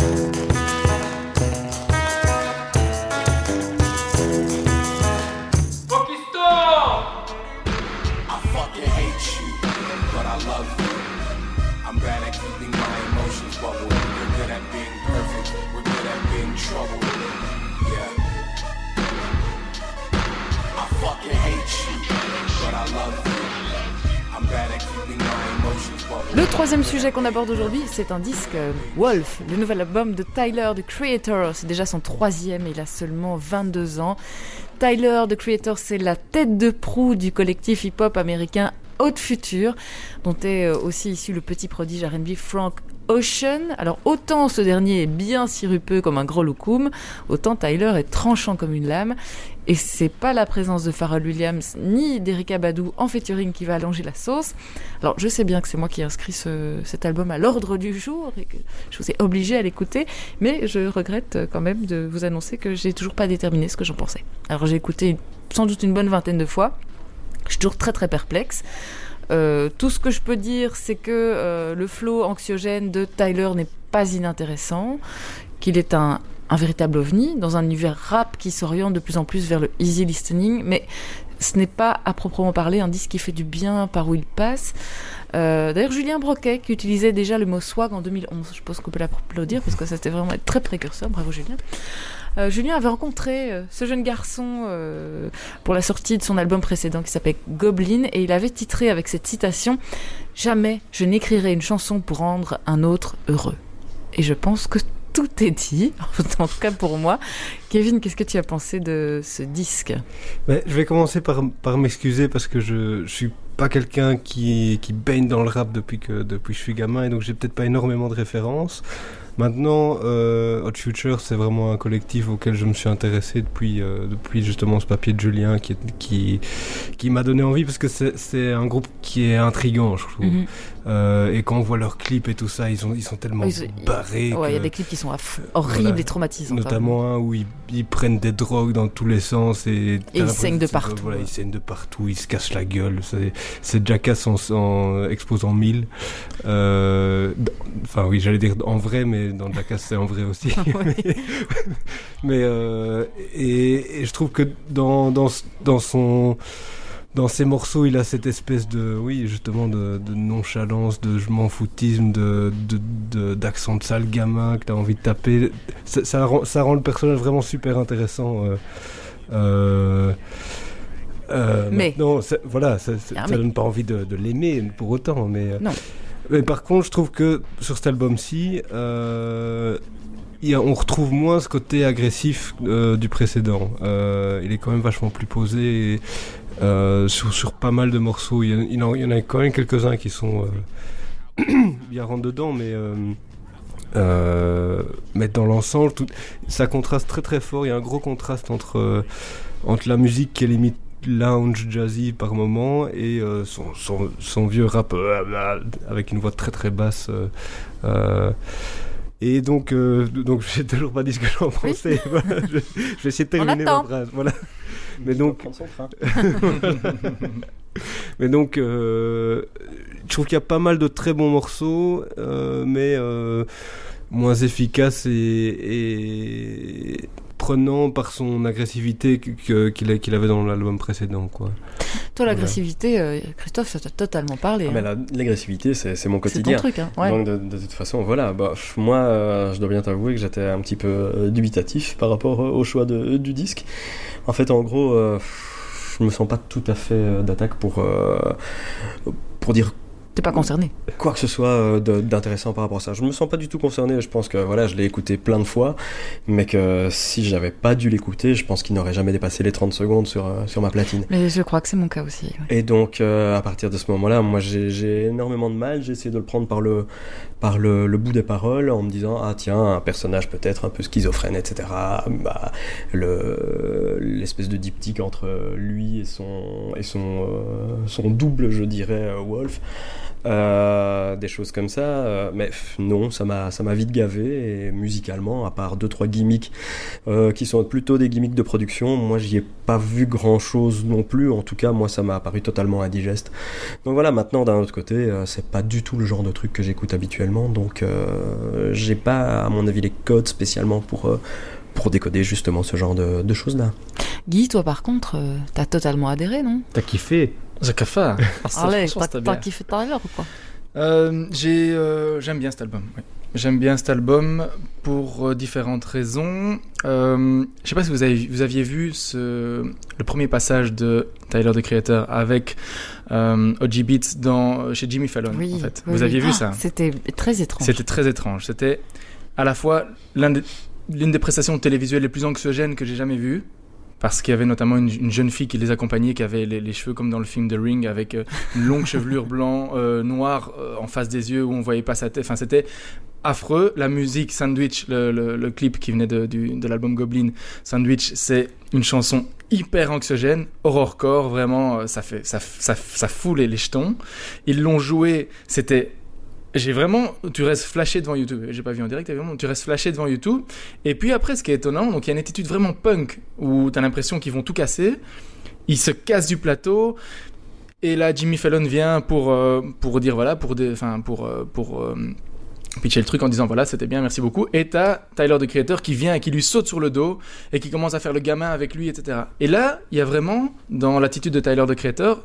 Focus Store! I fucking hate you, but I love you. I'm bad at keeping my emotions bubbled. We're good at being perfect, we're good at being troubled. Yeah. I fucking hate you, but I love you. I'm bad at keeping my emotions bubbled. Le troisième sujet qu'on aborde aujourd'hui, c'est un disque euh, Wolf, le nouvel album de Tyler, The Creator. C'est déjà son troisième et il a seulement vingt-deux ans. Tyler, The Creator, c'est la tête de proue du collectif hip-hop américain Haute Future, dont est aussi issu le petit prodige R and B Frank Ocean. Alors autant ce dernier est bien sirupeux comme un gros loukoum, autant Tyler est tranchant comme une lame. Et c'est pas la présence de Pharrell Williams ni d'Erykah Badu en featuring qui va allonger la sauce. Alors je sais bien que c'est moi qui ai inscrit ce, cet album à l'ordre du jour et que je vous ai obligé à l'écouter, mais je regrette quand même de vous annoncer que j'ai toujours pas déterminé ce que j'en pensais. Alors j'ai écouté sans doute une bonne vingtaine de fois. Je suis toujours très très perplexe. Euh, tout ce que je peux dire, c'est que euh, le flow anxiogène de Tyler n'est pas inintéressant, qu'il est un, un véritable ovni dans un univers rap qui s'oriente de plus en plus vers le easy listening, mais ce n'est pas à proprement parler un disque qui fait du bien par où il passe. Euh, d'ailleurs, Julien Broquet, qui utilisait déjà le mot swag en deux mille onze, je pense qu'on peut l'applaudir parce que ça c'était vraiment très précurseur, bravo Julien. Euh, Julien avait rencontré euh, ce jeune garçon euh, pour la sortie de son album précédent qui s'appelait Goblin et il avait titré avec cette citation « Jamais je n'écrirai une chanson pour rendre un autre heureux ». Et je pense que tout est dit, en tout cas pour moi. Kevin, qu'est-ce que tu as pensé de ce disque ? Mais je vais commencer par, par m'excuser parce que je, je suis pas quelqu'un qui, qui baigne dans le rap depuis que, depuis que je suis gamin et donc j'ai peut-être pas énormément de références. Maintenant, euh, Hot Future, c'est vraiment un collectif auquel je me suis intéressé depuis, euh, depuis justement ce papier de Julien qui, qui, qui m'a donné envie parce que c'est, c'est un groupe qui est intriguant, je trouve. Mm-hmm. Euh, et quand on voit leurs clips et tout ça, ils, ont, ils sont tellement ils, barrés. Ouais, il y a des clips qui sont aff- horribles voilà, et traumatisants. Notamment un où ils, ils prennent des drogues dans tous les sens et, et ils saignent de partout. Voilà, ouais. Ils saignent de partout, ils se cassent la gueule. C'est, c'est Jackass en, en exposant mille. Euh, enfin, oui, j'allais dire en vrai, mais dans Jackass c'est en vrai aussi. mais mais euh, et, et je trouve que dans, dans, dans son. Dans ces morceaux, il a cette espèce de, oui, justement, de, de nonchalance, de je m'en foutisme, de, de, de, d'accent de sale gamin que t'as envie de taper. Ça, ça, rend, ça rend le personnage vraiment super intéressant. Euh, euh, euh, mais non, voilà, ça, ça, ah, ça donne pas envie de, de l'aimer pour autant. Mais, non. mais par contre, je trouve que sur cet album-ci, euh, il y a, on retrouve moins ce côté agressif euh, du précédent. Euh, il est quand même vachement plus posé. Et, Euh, sur, sur pas mal de morceaux, il y, a, il, en, il y en a quand même quelques-uns qui sont euh, bien rentre dedans, mais euh, euh, mais dans l'ensemble, tout, ça contraste très très fort. Il y a un gros contraste entre euh, entre la musique qui est limite lounge jazzy par moment et euh, son, son son vieux rap euh, avec une voix très très basse. Euh, euh, Et donc, euh, donc j'ai toujours pas dit ce que j'en pensais. Oui. Voilà, je, je vais essayer de terminer ma phrase. Voilà. Mais donc, mais donc, euh, je trouve qu'il y a pas mal de très bons morceaux, euh, mais euh, moins efficaces et, et prenant par son agressivité que, qu'il, qu'il avait dans l'album précédent, quoi. Toi, l'agressivité, euh, Christophe, ça t'a totalement parlé. Ah, hein. mais la, l'agressivité, c'est, c'est mon quotidien. C'est ton truc, hein. Ouais. Donc, de, de toute façon, voilà. Bah, moi, euh, je dois bien t'avouer que j'étais un petit peu euh, dubitatif par rapport euh, au choix de, du disque. En fait, en gros, euh, je me sens pas tout à fait euh, d'attaque pour, euh, pour dire. T'es pas concerné. Quoi que ce soit euh, de, d'intéressant par rapport à ça. Je me sens pas du tout concerné. Je pense que voilà, je l'ai écouté plein de fois, mais que si j'avais pas dû l'écouter, je pense qu'il n'aurait jamais dépassé les trente secondes sur, euh, sur ma platine. Mais je crois que c'est mon cas aussi. Ouais. Et donc, euh, à partir de ce moment-là, moi, j'ai, j'ai énormément de mal. J'ai essayé de le prendre par le, par le, le bout des paroles, en me disant, ah tiens, un personnage peut-être un peu schizophrène, et cetera. Bah, le, l'espèce de diptyque entre lui et son, et son, euh, son double, je dirais, Wolf. Euh, des choses comme ça, euh, mais non, ça m'a, ça m'a vite gavé, et musicalement, à part deux trois gimmicks euh, qui sont plutôt des gimmicks de production, moi j'y ai pas vu grand chose non plus. En tout cas, moi ça m'a apparu totalement indigeste. Donc voilà, maintenant d'un autre côté, euh, c'est pas du tout le genre de truc que j'écoute habituellement, donc euh, j'ai pas, à mon avis, les codes spécialement pour euh, pour décoder justement ce genre de, de choses là. Guy, toi par contre, euh, t'as totalement adhéré, non? T'as kiffé? J'ai kiffé. Allez, t'as, t'as kiffé tout à l'heure ou quoi? euh, j'ai, euh, J'aime bien cet album, oui. J'aime bien cet album pour euh, différentes raisons. Euh, je sais pas si vous, avez, vous aviez vu ce, le premier passage de Tyler, the Creator, avec euh, O G Beats dans, chez Jimmy Fallon, oui, en fait. Oui, vous oui. aviez Ah, vu ça? C'était très étrange. C'était très étrange. C'était à la fois l'un des, l'une des prestations télévisuelles les plus anxiogènes que j'ai jamais vues. Parce qu'il y avait notamment une, une jeune fille qui les accompagnait, qui avait les, les cheveux comme dans le film The Ring, avec euh, une longue chevelure blanc, euh, noire euh, en face des yeux où on voyait pas sa tête. Enfin, c'était affreux. La musique Sandwich, le, le, le clip qui venait de, du, de l'album Goblin, Sandwich, c'est une chanson hyper anxiogène, horrorcore, vraiment, euh, ça fait, ça, ça, ça fout les, les jetons. Ils l'ont joué, c'était... J'ai vraiment, tu restes flashé devant YouTube. J'ai pas vu en direct, évidemment. Tu restes flashé devant YouTube. Et puis après, ce qui est étonnant, donc il y a une attitude vraiment punk où t'as l'impression qu'ils vont tout casser. Ils se cassent du plateau. Et là, Jimmy Fallon vient pour euh, pour dire voilà, pour des, enfin pour euh, pour euh, pitcher le truc en disant voilà, c'était bien, merci beaucoup. Et t'as Tyler, the Creator, qui vient et qui lui saute sur le dos et qui commence à faire le gamin avec lui, et cetera. Et là, il y a vraiment dans l'attitude de Tyler, the Creator,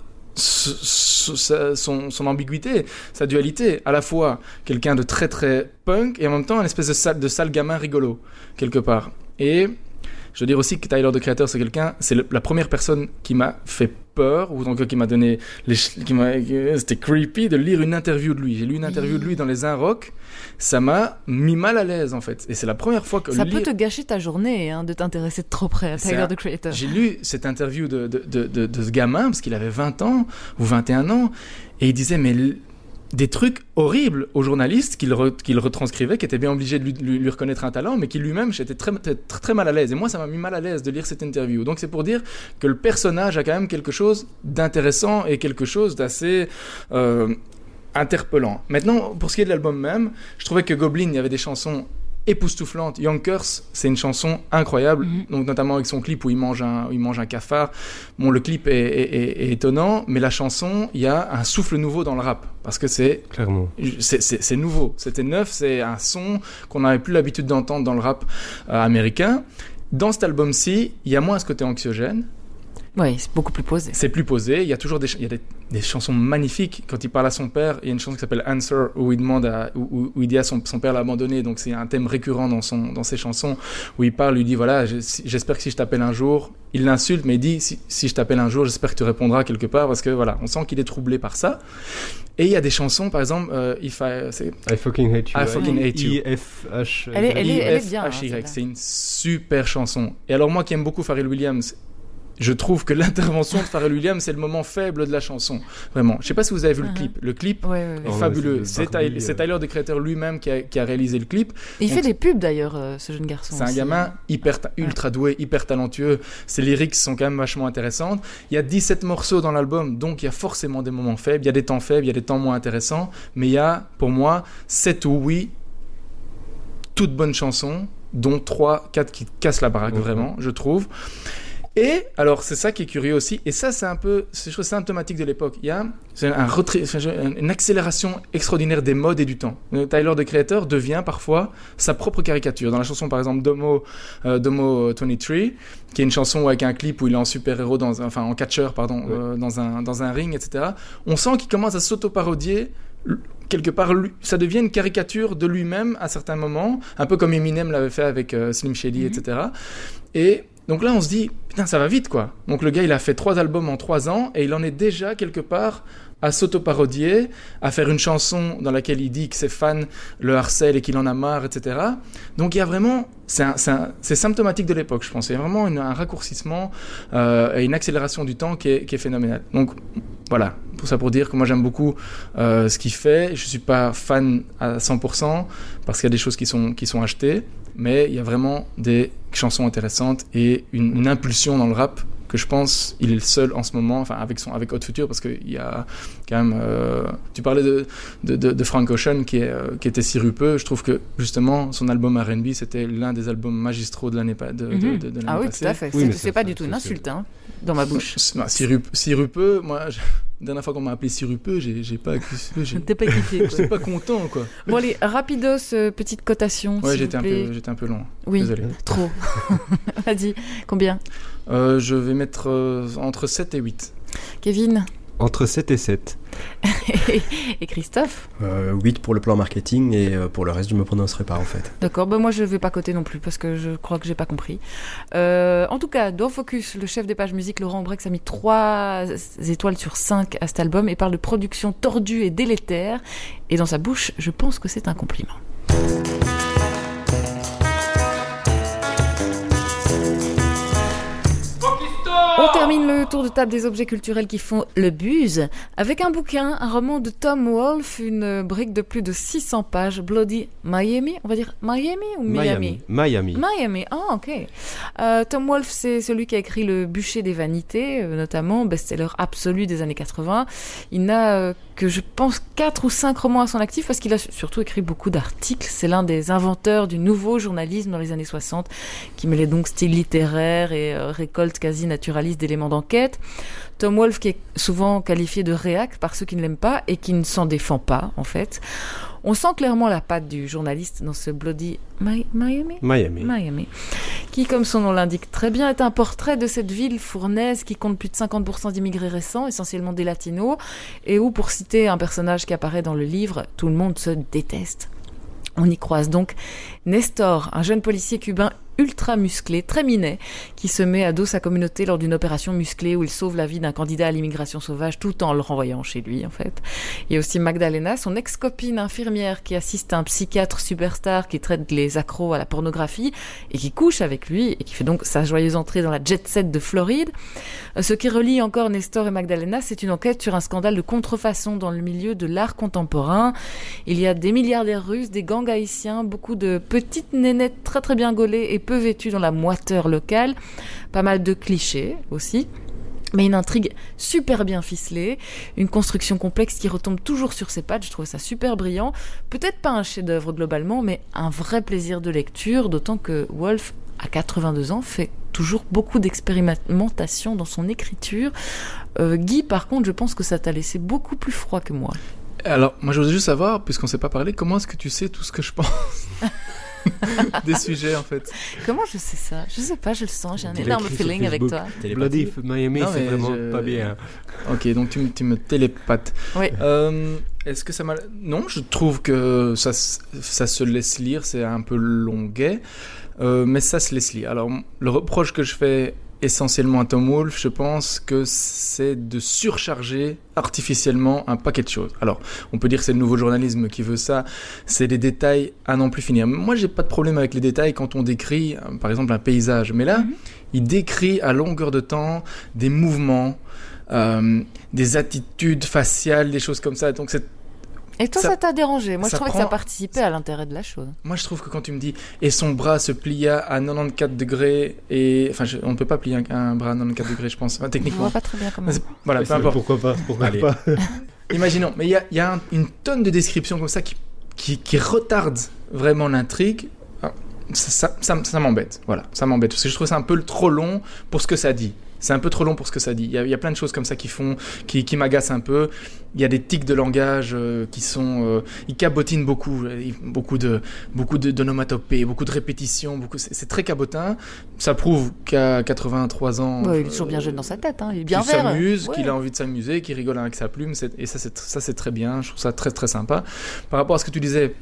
Son, son ambiguïté, sa dualité, à la fois quelqu'un de très très punk et en même temps une espèce de sale, de sale gamin rigolo quelque part. Et je veux dire aussi que Tyler, the Creator, c'est quelqu'un, c'est le, la première personne qui m'a fait peur, ou en tout cas qui m'a donné, les, qui m'a, c'était creepy de lire une interview de lui. J'ai lu une interview de lui dans les Un Rock, ça m'a mis mal à l'aise en fait. Et c'est la première fois que ça lire... peut te gâcher ta journée hein, de t'intéresser de trop près à Tyler, un... the Creator. J'ai lu cette interview de, de, de, de, de ce gamin parce qu'il avait vingt ans ou vingt et un ans et il disait mais des trucs horribles aux journalistes qu'il, re, qu'il retranscrivait, qui étaient bien obligés de lui, lui, lui reconnaître un talent, mais qui lui-même, j'étais très, très, très mal à l'aise. Et moi, ça m'a mis mal à l'aise de lire cette interview. Donc c'est pour dire que le personnage a quand même quelque chose d'intéressant et quelque chose d'assez euh, interpellant. Maintenant, pour ce qui est de l'album même, je trouvais que Goblin, il y avait des chansons époustouflante. Yonkers, c'est une chanson incroyable, mm-hmm. donc notamment avec son clip où il mange un, où il mange un cafard. Bon, le clip est, est, est, est étonnant, mais la chanson, il y a un souffle nouveau dans le rap, parce que c'est clairement, c'est, c'est, c'est nouveau, c'était neuf, c'est un son qu'on n'avait plus l'habitude d'entendre dans le rap euh, américain. Dans cet album-ci, il y a moins ce côté anxiogène. Oui, c'est beaucoup plus posé. C'est plus posé. Il y a toujours des, ch- il y a des, des chansons magnifiques. Quand il parle à son père, il y a une chanson qui s'appelle Answer où il demande à, où, où il dit à son, son père l'abandonner. Donc c'est un thème récurrent dans son, dans ses chansons où il parle, lui dit voilà, j'espère que si je t'appelle un jour, il l'insulte, mais il dit si, si je t'appelle un jour, j'espère que tu répondras quelque part parce que voilà, on sent qu'il est troublé par ça. Et il y a des chansons, par exemple, euh, If I, c'est, I fucking hate you. I fucking hate you. I F H. Elle est, elle est, elle est bien. Hein, c'est une super chanson. Et alors moi qui aime beaucoup Pharrell Williams, je trouve que l'intervention de Pharrell Williams, c'est le moment faible de la chanson. Vraiment. Je ne sais pas si vous avez vu uh-huh. le clip. Le clip ouais, ouais, est ouais. fabuleux. Oh, c'est, Barbie, Tyler, c'est euh... Tyler, the Creator lui-même qui a, qui a réalisé le clip. Et il Donc, fait des pubs d'ailleurs, euh, ce jeune garçon. C'est aussi. un gamin hyper ta- ultra ouais. doué, hyper talentueux. Ses lyrics sont quand même vachement intéressantes. Il y a dix-sept morceaux dans l'album, donc il y a forcément des moments faibles. Il y a des temps faibles, il y a des temps moins intéressants. Mais il y a, pour moi, sept ou huit toutes bonnes chansons, dont trois, quatre qui cassent la baraque, mm-hmm. vraiment, je trouve. Et alors c'est ça qui est curieux aussi, et ça c'est un peu, c'est chose symptomatique de l'époque. Il y a c'est un retrait, une accélération extraordinaire des modes et du temps. Tyler the Creator devient parfois sa propre caricature. Dans la chanson par exemple Domo, euh, Domo vingt-trois, qui est une chanson avec un clip où il est en super-héros, dans, enfin en catcheur pardon, ouais. euh, dans un dans un ring, et cetera. On sent qu'il commence à s'auto-parodier. Quelque part, lui, ça devient une caricature de lui-même à certains moments, un peu comme Eminem l'avait fait avec euh, Slim Shady, mm-hmm. et cetera. Et donc là, on se dit, putain, ça va vite, quoi. Donc le gars, il a fait trois albums en trois ans et il en est déjà quelque part à s'auto-parodier, à faire une chanson dans laquelle il dit que ses fans le harcèlent et qu'il en a marre, et cetera. Donc il y a vraiment, c'est, un, c'est, un, c'est symptomatique de l'époque, je pense. Il y a vraiment une, un raccourcissement euh, et une accélération du temps qui est, qui est phénoménale. Donc voilà, tout ça pour dire que moi j'aime beaucoup euh, ce qu'il fait. Je suis pas fan à cent pour cent parce qu'il y a des choses qui sont, qui sont achetées, mais il y a vraiment des chansons intéressantes et une, une impulsion dans le rap que je pense il est le seul en ce moment, enfin avec son avec Hot Future, parce qu'il y a quand même euh, tu parlais de, de, de, de Frank Ocean qui, est, euh, qui était sirupeux. Je trouve que justement son album R and B c'était l'un des albums magistraux de l'année, de, de, mm-hmm. de, de l'année ah oui passée. Tout à fait, oui, c'est, c'est pas du tout une insulte hein, dans ma bouche. Non, sirup, sirupeux, moi je... La dernière fois qu'on m'a appelé sirupeux, j'ai, j'ai pas accusé. J'ai... T'es pas kiffé. J'étais pas content, quoi. Bon, allez, rapidos, euh, petite cotation. Ouais, s'il j'étais vous un plaît. peu, j'étais un peu long. Oui, désolé. Trop. Vas-y, combien euh, Je vais mettre euh, entre sept et huit. Kevin? Entre sept et sept. Et Christophe? euh, huit pour le plan marketing et euh, pour le reste je me prononcerai pas en fait. D'accord, ben moi je vais pas coter non plus parce que je crois que j'ai pas compris. Euh, en tout cas, dans Focus, le chef des pages musique Laurent Brex a mis trois étoiles sur cinq à cet album et parle de production tordue et délétère, et dans sa bouche je pense que c'est un compliment. On termine le tour de table des objets culturels qui font le buzz avec un bouquin, un roman de Tom Wolfe, une brique de plus de six cents pages, Bloody Miami, on va dire Miami ou Miami Miami. Miami, ah oh, ok. Euh, Tom Wolfe, c'est celui qui a écrit Le Bûcher des Vanités, euh, notamment, best-seller absolu des années quatre-vingts. Il n'a euh, que, je pense, quatre ou cinq romans à son actif parce qu'il a surtout écrit beaucoup d'articles. C'est l'un des inventeurs du nouveau journalisme dans les années soixante qui mêlait donc style littéraire et euh, récolte quasi naturaliste d'éléments d'enquête. Tom Wolfe qui est souvent qualifié de réac par ceux qui ne l'aiment pas et qui ne s'en défend pas en fait. On sent clairement la patte du journaliste dans ce Bloody Mi- Miami Miami. Miami, qui, comme son nom l'indique très bien, est un portrait de cette ville fournaise qui compte plus de cinquante pour cent d'immigrés récents, essentiellement des latinos, et où, pour citer un personnage qui apparaît dans le livre, tout le monde se déteste. On y croise donc Nestor, un jeune policier cubain ultra musclé, très minet, qui se met à dos sa communauté lors d'une opération musclée où il sauve la vie d'un candidat à l'immigration sauvage tout en le renvoyant chez lui, en fait. Il y a aussi Magdalena, son ex-copine infirmière qui assiste à un psychiatre superstar qui traite les accros à la pornographie et qui couche avec lui et qui fait donc sa joyeuse entrée dans la jet-set de Floride. Ce qui relie encore Nestor et Magdalena, c'est une enquête sur un scandale de contrefaçon dans le milieu de l'art contemporain. Il y a des milliardaires russes, des gangs haïtiens, beaucoup de petites nénettes très très bien gaulées et peu vêtues dans la moiteur locale, pas mal de clichés aussi, mais une intrigue super bien ficelée, une construction complexe qui retombe toujours sur ses pattes. Je trouve ça super brillant, peut-être pas un chef-d'œuvre globalement, mais un vrai plaisir de lecture, d'autant que Wolfe, à quatre-vingt-deux ans, fait toujours beaucoup d'expérimentation dans son écriture. Euh, Guy, par contre, je pense que ça t'a laissé beaucoup plus froid que moi. Alors, moi je voudrais juste savoir, puisqu'on ne s'est pas parlé, comment est-ce que tu sais tout ce que je pense des sujets en fait? Comment je sais ça? Je sais pas, je le sens, j'ai un énorme feeling avec toi. Bloody Miami, non, c'est vraiment je... pas bien. Ok, donc tu, tu me télépathes. Oui. Euh, est-ce que ça m'a... Non, je trouve que ça, ça se laisse lire, c'est un peu longuet, euh, mais ça se laisse lire. Alors, le reproche que je fais essentiellement à Tom Wolfe, je pense que c'est de surcharger artificiellement un paquet de choses. Alors, on peut dire que c'est le nouveau journalisme qui veut ça, c'est des détails à n'en plus finir. Moi, j'ai pas de problème avec les détails quand on décrit, par exemple, un paysage. Mais là, mm-hmm. il décrit à longueur de temps des mouvements, euh, des attitudes faciales, des choses comme ça. Donc, c'est Et toi, ça, ça t'a dérangé? Moi, je trouvais prend... que ça participait à l'intérêt de la chose. Moi, je trouve que quand tu me dis « et son bras se plia à quatre-vingt-quatorze degrés » et... Enfin, je... on ne peut pas plier un, un bras à quatre-vingt-quatorze degrés, je pense, enfin, techniquement. On voit pas très bien comment. Voilà, peu importe. Pourquoi pas, pourquoi Allez. pas. Imaginons, mais il y a, y a un, une tonne de descriptions comme ça qui, qui, qui retardent vraiment l'intrigue. ça, ça, ça, ça m'embête. Voilà, ça m'embête parce que je trouve ça un peu trop long pour ce que ça dit. C'est un peu trop long pour ce que ça dit. Il y a, il y a plein de choses comme ça qui font, qui, qui m'agacent un peu. Il y a des tics de langage euh, qui sont, euh, ils cabotinent beaucoup, beaucoup de, beaucoup de d'onomatopées, beaucoup de répétitions, beaucoup. C'est, c'est très cabotin. Ça prouve qu'à quatre-vingt-trois ans, ouais, il est toujours bien jeune dans sa tête. Hein. Il est bien qu'il vert. s'amuse, ouais. qu'il a envie de s'amuser, qu'il rigole avec sa plume. C'est, et ça, c'est, ça, c'est très bien. Je trouve ça très, très sympa. Par rapport à ce que tu disais,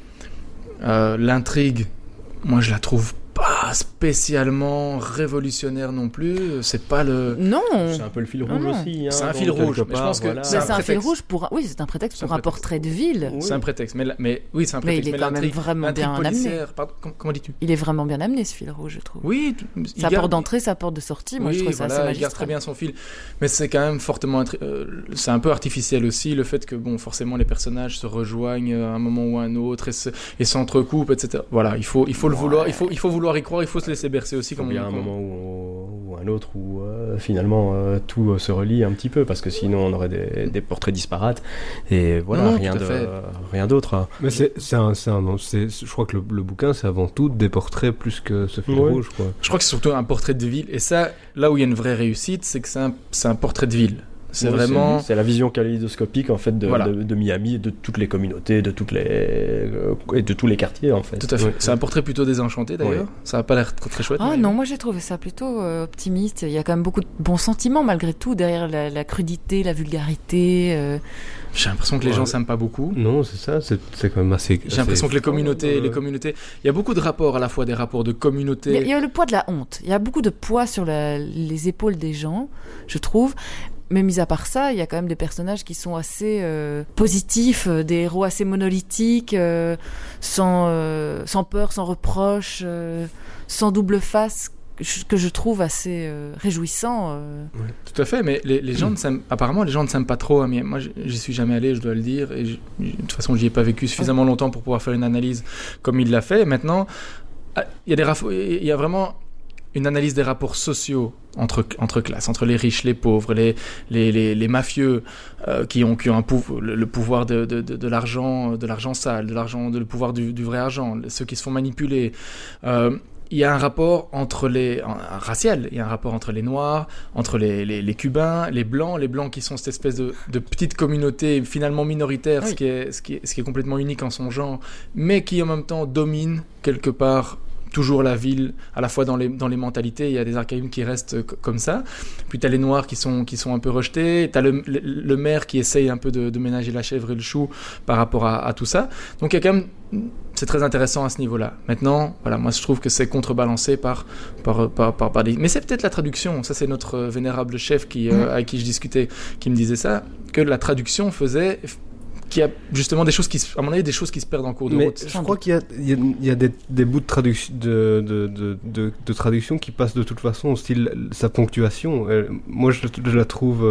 euh, l'intrigue, moi, je la trouve pas spécialement révolutionnaire non plus, c'est pas le... Non. C'est un peu le fil rouge non, non. aussi. Hein, c'est un fil rouge, mais je pense que voilà. c'est, un, c'est un fil rouge pour... Oui, c'est un prétexte c'est pour un, un portrait de ville. Oui. C'est un prétexte, mais, mais oui, c'est un prétexte. Mais il est mais quand même vraiment bien amené. Pardon, comment dis-tu ? Il est vraiment bien amené, ce fil rouge, je trouve. Oui. Sa porte garde... d'entrée, sa porte de sortie, moi oui, je trouve voilà, ça assez magistral. Il garde très bien son fil, mais c'est quand même fortement... Euh, c'est un peu artificiel aussi, le fait que, bon, forcément, les personnages se rejoignent à un moment ou à un autre et, se, et s'entrecoupent, et cetera. Voilà, il faut, il faut le ouais. vouloir, il faut, il faut vouloir y croire, il faut se laisser bercer aussi. Comme il y a un moment où, ou un autre où euh, finalement euh, tout euh, se relie un petit peu, parce que sinon on aurait des, des portraits disparates et voilà, non, rien, de, euh, rien d'autre. Hein. Mais c'est, c'est un, c'est un, c'est, je crois que le, le bouquin c'est avant tout des portraits plus que ce fil oui. rouge, quoi. Je crois que c'est surtout un portrait de ville, et ça, là où il y a une vraie réussite, c'est que c'est un, c'est un portrait de ville. C'est oui, vraiment... C'est, c'est la vision kaléidoscopique en fait de, voilà. de, de Miami, de toutes les communautés, de toutes les euh, et de tous les quartiers en fait. Tout à fait. Oui. C'est un portrait plutôt désenchanté d'ailleurs. Oui. Ça n'a pas l'air très, très chouette. Ah mais... non, moi j'ai trouvé ça plutôt euh, optimiste. Il y a quand même beaucoup de bons sentiments malgré tout derrière la, la crudité, la vulgarité. Euh... J'ai l'impression que les ouais. gens s'aiment pas beaucoup. Non, c'est ça. C'est, c'est quand même assez. J'ai l'impression assez... que les communautés, euh... les communautés, il y a beaucoup de rapports à la fois des rapports de communauté. Il y a, il y a le poids de la honte. Il y a beaucoup de poids sur la, les épaules des gens, je trouve. Mais mis à part ça, il y a quand même des personnages qui sont assez euh, positifs, euh, des héros assez monolithiques, euh, sans, euh, sans peur, sans reproche, euh, sans double face, que je trouve assez euh, réjouissant. Euh. Ouais, tout à fait, mais les, les gens, mmh. ne s'aiment, apparemment, les gens ne s'aiment pas trop. Hein, moi, j'y suis jamais allé, je dois le dire, et je, de toute façon, j'y ai pas vécu suffisamment longtemps pour pouvoir faire une analyse comme il l'a fait. Maintenant, il y a des raff- il y a vraiment une analyse des rapports sociaux entre, entre classes, entre les riches, les pauvres, les, les, les, les mafieux euh, qui ont, qui ont un pou- le, le pouvoir de, de, de, de, l'argent, de l'argent sale, de l'argent, de, le pouvoir du, du vrai argent, ceux qui se font manipuler. Euh, il y a un rapport entre les, un, un racial, il y a un rapport entre les Noirs, entre les, les, les Cubains, les Blancs, les Blancs qui sont cette espèce de, de petite communauté finalement minoritaire, oui. ce, qui est, ce, qui est, ce qui est complètement unique en son genre, mais qui en même temps domine quelque part toujours la ville, à la fois dans les, dans les mentalités, il y a des archaïsmes qui restent c- comme ça. Puis tu as les Noirs qui sont, qui sont un peu rejetés, tu as le, le, le maire qui essaye un peu de, de ménager la chèvre et le chou par rapport à, à tout ça. Donc il y a quand même... C'est très intéressant à ce niveau-là. Maintenant, voilà, moi je trouve que c'est contrebalancé par, par, par, par, par des... Mais c'est peut-être la traduction, ça c'est notre vénérable chef qui, euh, mmh. avec qui je discutais, qui me disait ça, que la traduction faisait... qu'il y a justement des choses qui, à mon avis, des choses qui se perdent en cours de mais route. Je crois qu'il y a, il y a, il y a des, des bouts de traduction, de, de, de, de, de traduction qui passent de toute façon au style, sa ponctuation. Euh, moi, je, je la trouve,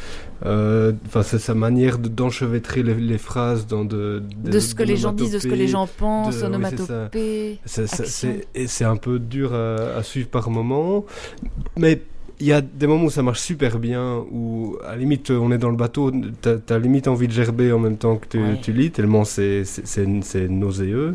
euh, enfin, c'est sa manière de, d'enchevêtrer les, les phrases dans de, de, de ce que les gens disent, de ce que les gens pensent, onomatopée. Oui, c'est, c'est, c'est, et c'est un peu dur à, à suivre par moment, mais il y a des moments où ça marche super bien, où à la limite on est dans le bateau, t'as, t'as limite envie de gerber en même temps que tu, ouais. tu lis, tellement c'est, c'est, c'est, c'est nauséeux.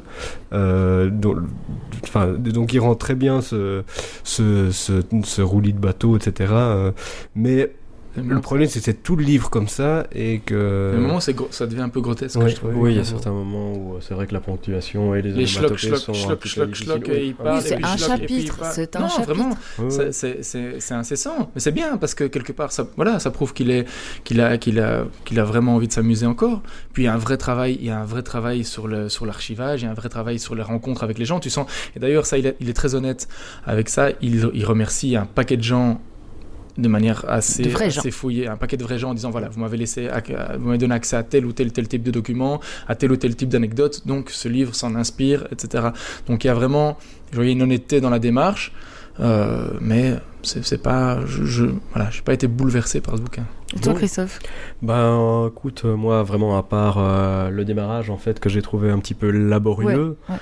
Euh, donc, enfin, donc il rend très bien ce, ce, ce, ce roulis de bateau, et cetera. Euh, mais le problème, c'est que c'est tout le livre comme ça et que... À un moment, c'est gros, ça devient un peu grotesque. Oui, je trouve. Oui, il y a certains moments où c'est vrai que la ponctuation et les onomatopées sont un peu schlock, schlock, et il parle, oui, c'est un chapitre, c'est un non, chapitre. Vraiment, oui, oui. C'est, c'est, c'est, c'est incessant. Mais c'est bien, parce que quelque part, ça, voilà, ça prouve qu'il, est, qu'il, a, qu'il, a, qu'il a vraiment envie de s'amuser encore. Puis il y a un vrai travail, il y a un vrai travail sur, le, sur l'archivage, il y a un vrai travail sur les rencontres avec les gens. Tu sens... Et d'ailleurs, ça, il, a, il est très honnête avec ça. Il, il remercie un paquet de gens de manière assez, de assez fouillée, un paquet de vrais gens en disant voilà, vous m'avez laissé, vous m'avez donné accès à tel ou tel tel type de documents, à tel ou tel type d'anecdotes, donc ce livre s'en inspire, et cetera. Donc il y a vraiment, je voyais une honnêteté dans la démarche, euh, mais c'est, c'est pas, je, je, voilà, j'ai pas été bouleversé par ce bouquin. Et toi, Christophe ? Ben, écoute, moi vraiment à part euh, le démarrage en fait que j'ai trouvé un petit peu laborieux. Ouais, ouais.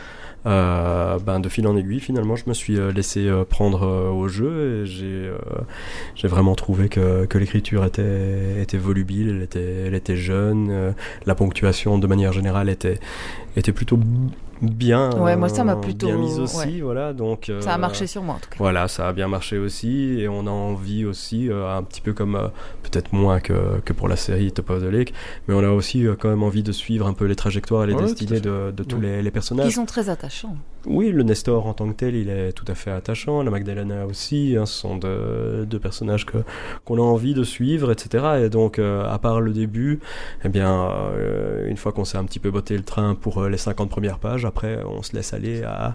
Euh, ben de fil en aiguille finalement je me suis euh, laissé euh, prendre euh, au jeu et j'ai, euh, j'ai vraiment trouvé que, que l'écriture était, était volubile, elle était, elle était jeune, euh, la ponctuation de manière générale était, était plutôt bien, ouais, moi ça m'a plutôt bien mise aussi, ouais. voilà. Donc ça a euh, marché sur moi en tout cas. Voilà, ça a bien marché aussi, et on a envie aussi, euh, un petit peu comme euh, peut-être moins que que pour la série Top of the Lake, mais on a aussi euh, quand même envie de suivre un peu les trajectoires et les ouais, destinées de, de tous ouais. les, les personnages. Qui sont très attachants. Oui, le Nestor en tant que tel, il est tout à fait attachant. La Magdalena aussi, hein, ce sont deux de personnages que qu'on a envie de suivre, et cetera. Et donc, euh, à part le début, eh bien, euh, une fois qu'on s'est un petit peu botté le train pour euh, les cinquante premières pages, après, on se laisse aller à,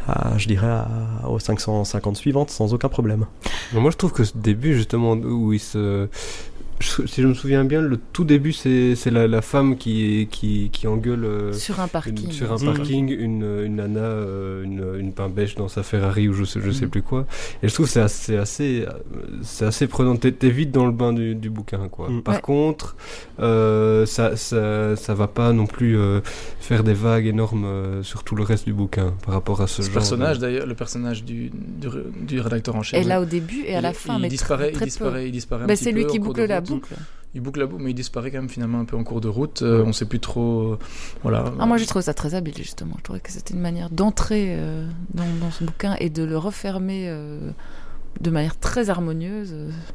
à je dirais, à, aux cinq cent cinquante suivantes sans aucun problème. Moi, je trouve que ce début, justement, où il se... Si je me souviens bien, le tout début, c'est, c'est la, la femme qui, qui, qui engueule euh, sur un parking, une, sur un parking une, une nana, euh, une, une pain beige dans sa Ferrari ou je sais, je sais mmh. plus quoi. Et je trouve que c'est assez, assez, c'est assez prenant. T'es, t'es vite dans le bain du, du bouquin, quoi. Mmh. Par ouais. contre, euh, ça, ça, ça va pas non plus euh, faire des vagues énormes euh, sur tout le reste du bouquin par rapport à ce, ce genre. personnage, de... d'ailleurs, le personnage du, du, du rédacteur en chef. Et là au début et à la fin, il, mais disparaît, très, très il disparaît, peu. il disparaît un bah, petit c'est peu. lui qui boucle la boucle. Il boucle la boucle, mais il disparaît quand même finalement un peu en cours de route. Euh, on ne sait plus trop. Euh, voilà. Ah, moi j'ai trouvé ça très habile justement. Je trouvais que c'était une manière d'entrer euh, dans, dans ce bouquin et de le refermer euh, de manière très harmonieuse.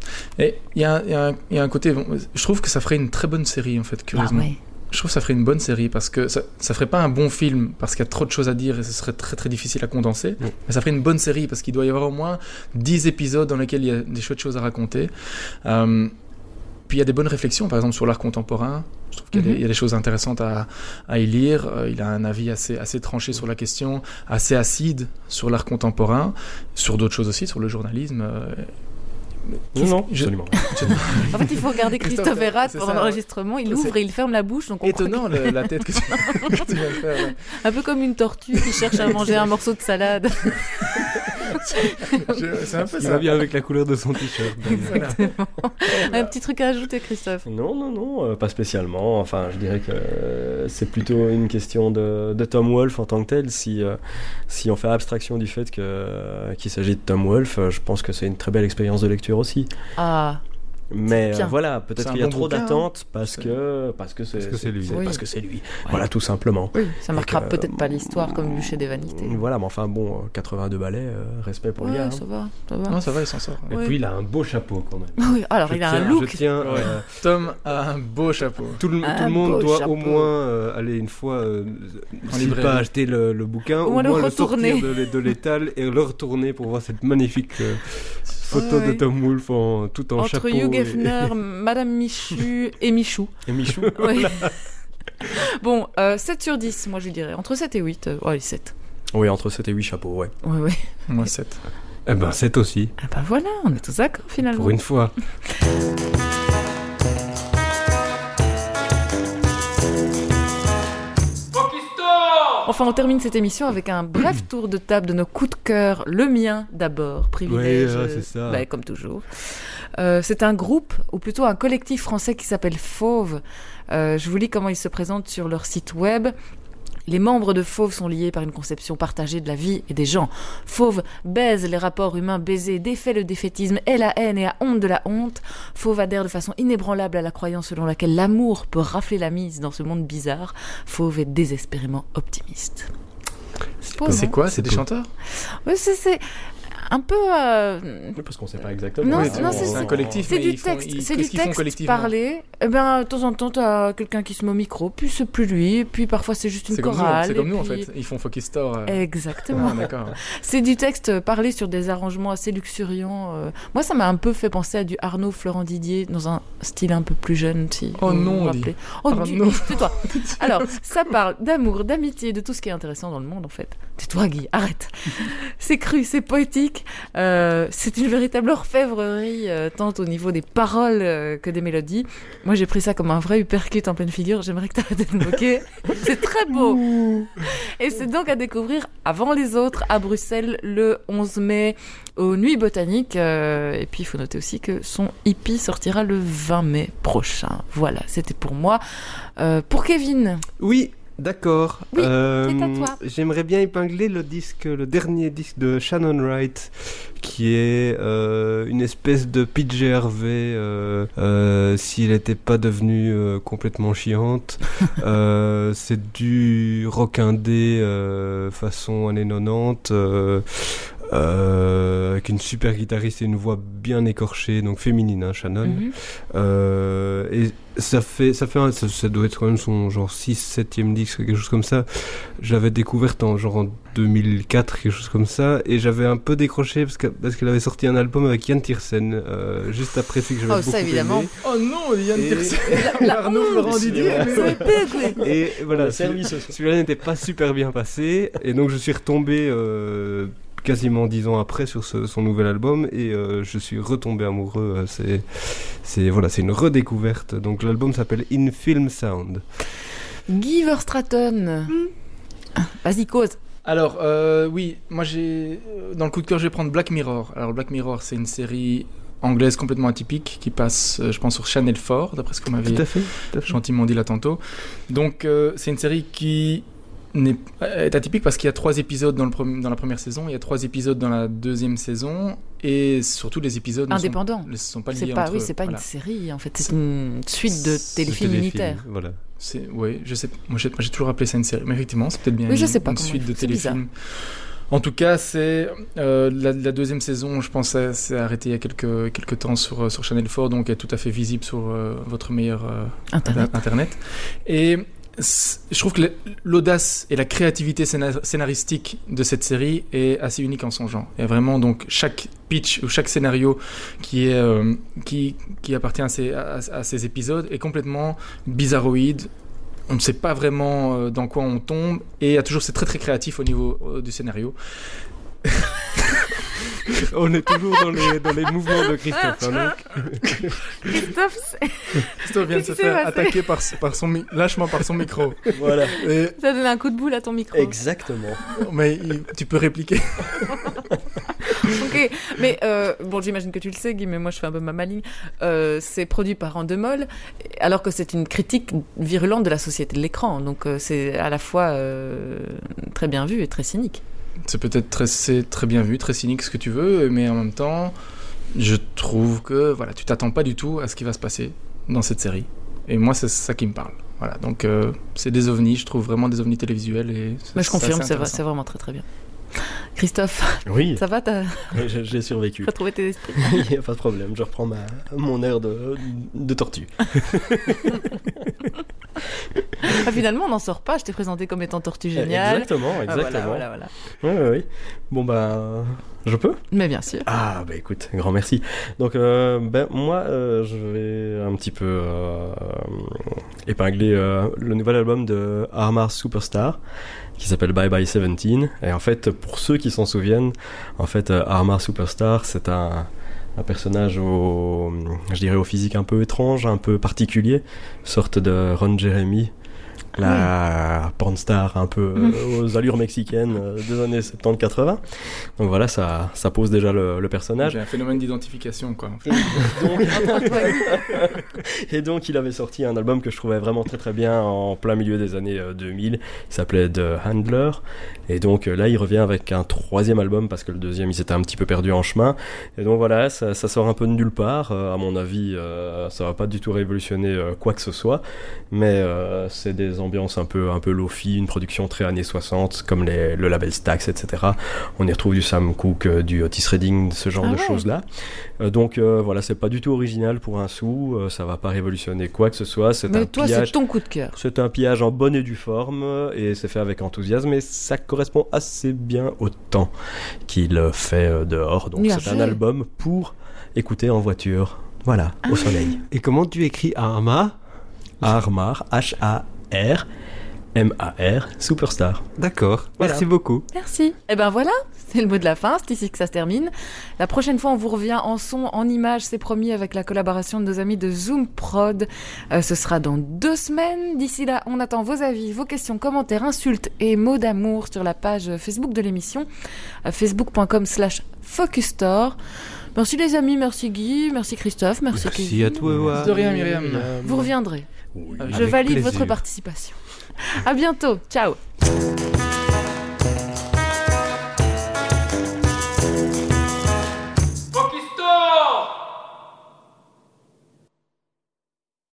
Et il y, y, y a un côté. Je trouve que ça ferait une très bonne série en fait, curieusement. Ah, ouais. Je trouve que ça ferait une bonne série parce que ça, ça ferait pas un bon film parce qu'il y a trop de choses à dire et ce serait très très difficile à condenser. Mmh. Mais ça ferait une bonne série parce qu'il doit y avoir au moins dix épisodes dans lesquels il y a des chouettes choses à raconter. Euh, Puis il y a des bonnes réflexions, par exemple sur l'art contemporain. Je trouve qu'il y a, mm-hmm. des, il y a des choses intéressantes à, à y lire. Euh, il a un avis assez, assez tranché sur la question, assez acide sur l'art contemporain, sur d'autres choses aussi, sur le journalisme. Euh, non, non, je... absolument. En fait, il faut regarder Christophe Hérat pendant l'enregistrement. Il ouvre et il ferme la bouche. Donc on étonnant le, la tête que tu, que tu viens de faire. Ouais. Un peu comme une tortue qui cherche à manger un morceau de salade. je, c'est un peu il ça. va bien avec la couleur de son t-shirt. Exactement. Un petit truc à ajouter, Christophe? Non, non, non, euh, pas spécialement. Enfin, je dirais que euh, c'est plutôt une question de, de Tom Wolfe en tant que tel. Si, euh, si on fait abstraction du fait que, euh, qu'il s'agit de Tom Wolfe, euh, je pense que c'est une très belle expérience de lecture aussi. Ah. Mais euh, voilà, peut-être qu'il y a bon trop bouquin, d'attentes parce c'est... que parce que c'est, parce que c'est, c'est lui. C'est oui. Parce que c'est lui. Ouais. Voilà, tout simplement. Oui, ça marquera que, peut-être pas l'histoire comme Bûcher des Vanités. Voilà, mais enfin bon, quatre-vingt-deux balais, euh, respect pour ouais, le gars. ça hein. va, ça va. Non, ça va, il s'en sort. Et ouais. puis il a un beau chapeau quand même. Oui, alors je il tiens, a un look. Je tiens, ouais. euh, Tom a un beau chapeau. Tout le, tout le monde doit chapeau. au moins euh, aller une fois, euh, s'il ne pas acheter le, le bouquin, au, au moins, moins le, le sortir de, de l'étal et le retourner pour voir cette magnifique euh, photo ouais, de Tom Wolfe en, tout en entre chapeau. Entre Hugh Hefner, et... Madame Michu et Michou. Et Michou, oui. Voilà. Bon, euh, sept sur dix, moi je dirais. Entre sept et huit. Euh, oh, allez, sept. Oui, entre sept et huit chapeaux, ouais. Oui, oui. Moi, sept. Eh ben, sept aussi. Ah ben voilà, on est tous d'accord finalement. Pour une fois. Enfin, on termine cette émission avec un bref tour de table de nos coups de cœur. Le mien, d'abord, privilège, ouais, c'est ça. Bah, comme toujours. Euh, c'est un groupe, ou plutôt un collectif français qui s'appelle Fauve. Euh, je vous lis comment ils se présentent sur leur site web. Les membres de Fauve sont liés par une conception partagée de la vie et des gens. Fauve baise les rapports humains baisés, défait le défaitisme et la haine et a honte de la honte. Fauve adhère de façon inébranlable à la croyance selon laquelle l'amour peut rafler la mise dans ce monde bizarre. Fauve est désespérément optimiste. C'est, beau, c'est quoi? C'est, c'est des chanteurs? Oui, c'est... c'est... un peu euh... parce qu'on sait pas exactement. Non, oui, non c'est, c'est, c'est un collectif. C'est mais du ils font, texte, ils, c'est du texte parlé. Et ben de temps en temps t'as quelqu'un qui se met au micro, puis c'est plus lui, et puis parfois c'est juste une c'est chorale. Comme nous, c'est comme nous puis... en fait. Ils font Focus Store. Euh... Exactement. Ah, d'accord. C'est du texte parlé sur des arrangements assez luxuriants. Euh... Moi ça m'a un peu fait penser à du Arnaud Florent Didier dans un style un peu plus jeune, si. Oh non. Dit. Oh du... c'est toi. Alors ça parle d'amour, d'amitié, de tout ce qui est intéressant dans le monde en fait. Tais-toi Guy, arrête. C'est cru, c'est poétique. Euh, c'est une véritable orfèvrerie, euh, tant au niveau des paroles euh, que des mélodies. Moi, j'ai pris ça comme un vrai uppercut en pleine figure. J'aimerais que tu arrêtes de te moquer. C'est très beau. Et c'est donc à découvrir avant les autres à Bruxelles le onze mai aux Nuits Botaniques. Euh, et puis, il faut noter aussi que son hippie sortira le vingt mai prochain. Voilà, c'était pour moi. Euh, pour Kevin. Oui. D'accord. Oui, euh, c'est à toi. J'aimerais bien épingler le disque, le dernier disque de Shannon Wright, qui est euh, une espèce de P J Harvey euh, euh, s'il n'était pas devenu euh, complètement chiante. euh, c'est du rock indé euh, façon années quatre-vingt-dix. Euh, Euh, avec une super guitariste et une voix bien écorchée, donc féminine, hein, Shannon. Mm-hmm. Euh, et ça fait, ça fait, un, ça, ça doit être quand même son genre six, septième disque, quelque chose comme ça. J'avais découvert en genre en deux mille quatre, quelque chose comme ça, et j'avais un peu décroché parce que parce qu'elle avait sorti un album avec Yann Tiersen euh, juste après celui que j'avais oh, beaucoup ça, évidemment. aimé. Oh non, Yann et... Tiersen. Arnaud Laurent Didier. Et voilà, celui-là n'était pas super bien passé, et donc je suis retombé. Euh, quasiment dix ans après sur ce, son nouvel album et euh, je suis retombé amoureux. C'est, c'est, voilà, c'est une redécouverte. Donc l'album s'appelle In Film Sound. Guy Verstraeten. Mm. Vas-y, cause. Alors, euh, oui, moi j'ai... Dans le coup de cœur, je vais prendre Black Mirror. Alors Black Mirror, c'est une série anglaise complètement atypique qui passe, euh, je pense, sur Channel quatre, d'après ce qu'on m'avait tout à fait, tout à fait. gentiment dit là tantôt. Donc euh, c'est une série qui... N'est, est atypique parce qu'il y a trois épisodes dans, le pre- dans la première saison, il y a trois épisodes dans la deuxième saison, et surtout les épisodes indépendants. Ne sont, sont pas liés c'est pas, entre oui, eux. c'est pas voilà. Une série en fait, c'est, c'est une suite de téléfilms unitaires. Voilà. C'est, ouais, je sais, moi j'ai, moi j'ai toujours appelé ça une série, mais effectivement c'est peut-être bien oui, une, je sais pas une suite de c'est téléfilms. Bizarre. En tout cas, c'est euh, la, la deuxième saison, je pense, c'est arrêté il y a quelques quelques temps sur sur Channel quatre, donc est tout à fait visible sur euh, votre meilleur euh, internet. internet. Et je trouve que l'audace et la créativité scénaristique de cette série est assez unique en son genre. Il y a vraiment donc chaque pitch ou chaque scénario qui est euh, qui qui appartient à ces à, à ces épisodes est complètement bizarroïde. On ne sait pas vraiment dans quoi on tombe et il y a toujours c'est très très créatif au niveau euh, du scénario. On est toujours dans les, dans les mouvements de Christophe. Hein, Christophe, c'est... Christophe vient de se faire attaquer par, par son, lâchement par son micro. Voilà. Et... Ça a donné un coup de boule à ton micro. Exactement. Mais il, tu peux répliquer. Ok, mais euh, bon, j'imagine que tu le sais, Guy, mais moi je fais un peu ma maligne. Euh, c'est produit par Endemol, alors que c'est une critique virulente de la société de l'écran. Donc euh, c'est à la fois euh, très bien vu et très cynique. C'est peut-être très, c'est très bien vu, très cynique, ce que tu veux, mais en même temps, je trouve que voilà, tu t'attends pas du tout à ce qui va se passer dans cette série. Et moi, c'est ça qui me parle. Voilà, donc euh, c'est des ovnis, je trouve vraiment des ovnis télévisuels. Et mais je confirme, c'est, vrai, c'est vraiment très très bien. Christophe, oui. Ça va t'as... Oui, j'ai, j'ai survécu. T'as trouvé tes esprits. Il n'y a pas de problème, je reprends ma, mon air de, de tortue. Ah, finalement, on n'en sort pas. Je t'ai présenté comme étant tortue géniale. Exactement, exactement. Ah, voilà, voilà, voilà. Oui, oui, oui. Bon, bah, je peux ? Mais bien sûr. Ah, bah écoute, grand merci. Donc, euh, ben, moi, euh, je vais un petit peu euh, épingler euh, le nouvel album de Armar Superstar, qui s'appelle Bye Bye seventeen. Et en fait, pour ceux qui s'en souviennent, en fait, Armar Superstar, c'est un... un personnage au, je dirais au physique un peu étrange, un peu particulier, sorte de Ron Jeremy, la oui. pornstar un peu euh, aux allures mexicaines euh, des années soixante-dix quatre-vingts. Donc voilà, ça, ça pose déjà le, le personnage. J'ai un phénomène d'identification, quoi. Et donc, et donc il avait sorti un album que je trouvais vraiment très très bien en plein milieu des années euh, deux mille. Il s'appelait The Handler. Et donc euh, là, il revient avec un troisième album parce que le deuxième, il s'était un petit peu perdu en chemin. Et donc voilà, ça, ça sort un peu de nulle part. Euh, à mon avis, euh, ça va pas du tout révolutionner euh, quoi que ce soit. Mais euh, c'est des ambiance un peu, un peu lo-fi, une production très années soixante, comme les, le label Stax, et cetera. On y retrouve du Sam Cooke, euh, du Otis Redding, ce genre ah de ouais. choses-là. Euh, donc euh, voilà, c'est pas du tout original pour un sou, euh, ça va pas révolutionner quoi que ce soit. C'est Mais un toi, pillage, c'est ton coup de cœur. C'est un pillage en bonne et due forme, et c'est fait avec enthousiasme, et ça correspond assez bien au temps qu'il fait euh, dehors. Donc bien c'est fait. Un album pour écouter en voiture. Voilà, ah au soleil. Et comment tu écris Arma ? Armar, H A R M A R, Superstar. D'accord, voilà. Merci beaucoup. Merci. Et ben voilà, c'est le mot de la fin, c'est ici que ça se termine. La prochaine fois, on vous revient en son, en images, c'est promis, avec la collaboration de nos amis de Zoom Prod. Euh, ce sera dans deux semaines. D'ici là, on attend vos avis, vos questions, commentaires, insultes et mots d'amour sur la page Facebook de l'émission, euh, facebook.com slash Focusstore. Merci les amis, merci Guy, merci Christophe, merci Merci Kevin. à toi. De rien Myriam. Vous reviendrez. Oui. Je valide plaisir. Votre participation. À bientôt. Ciao.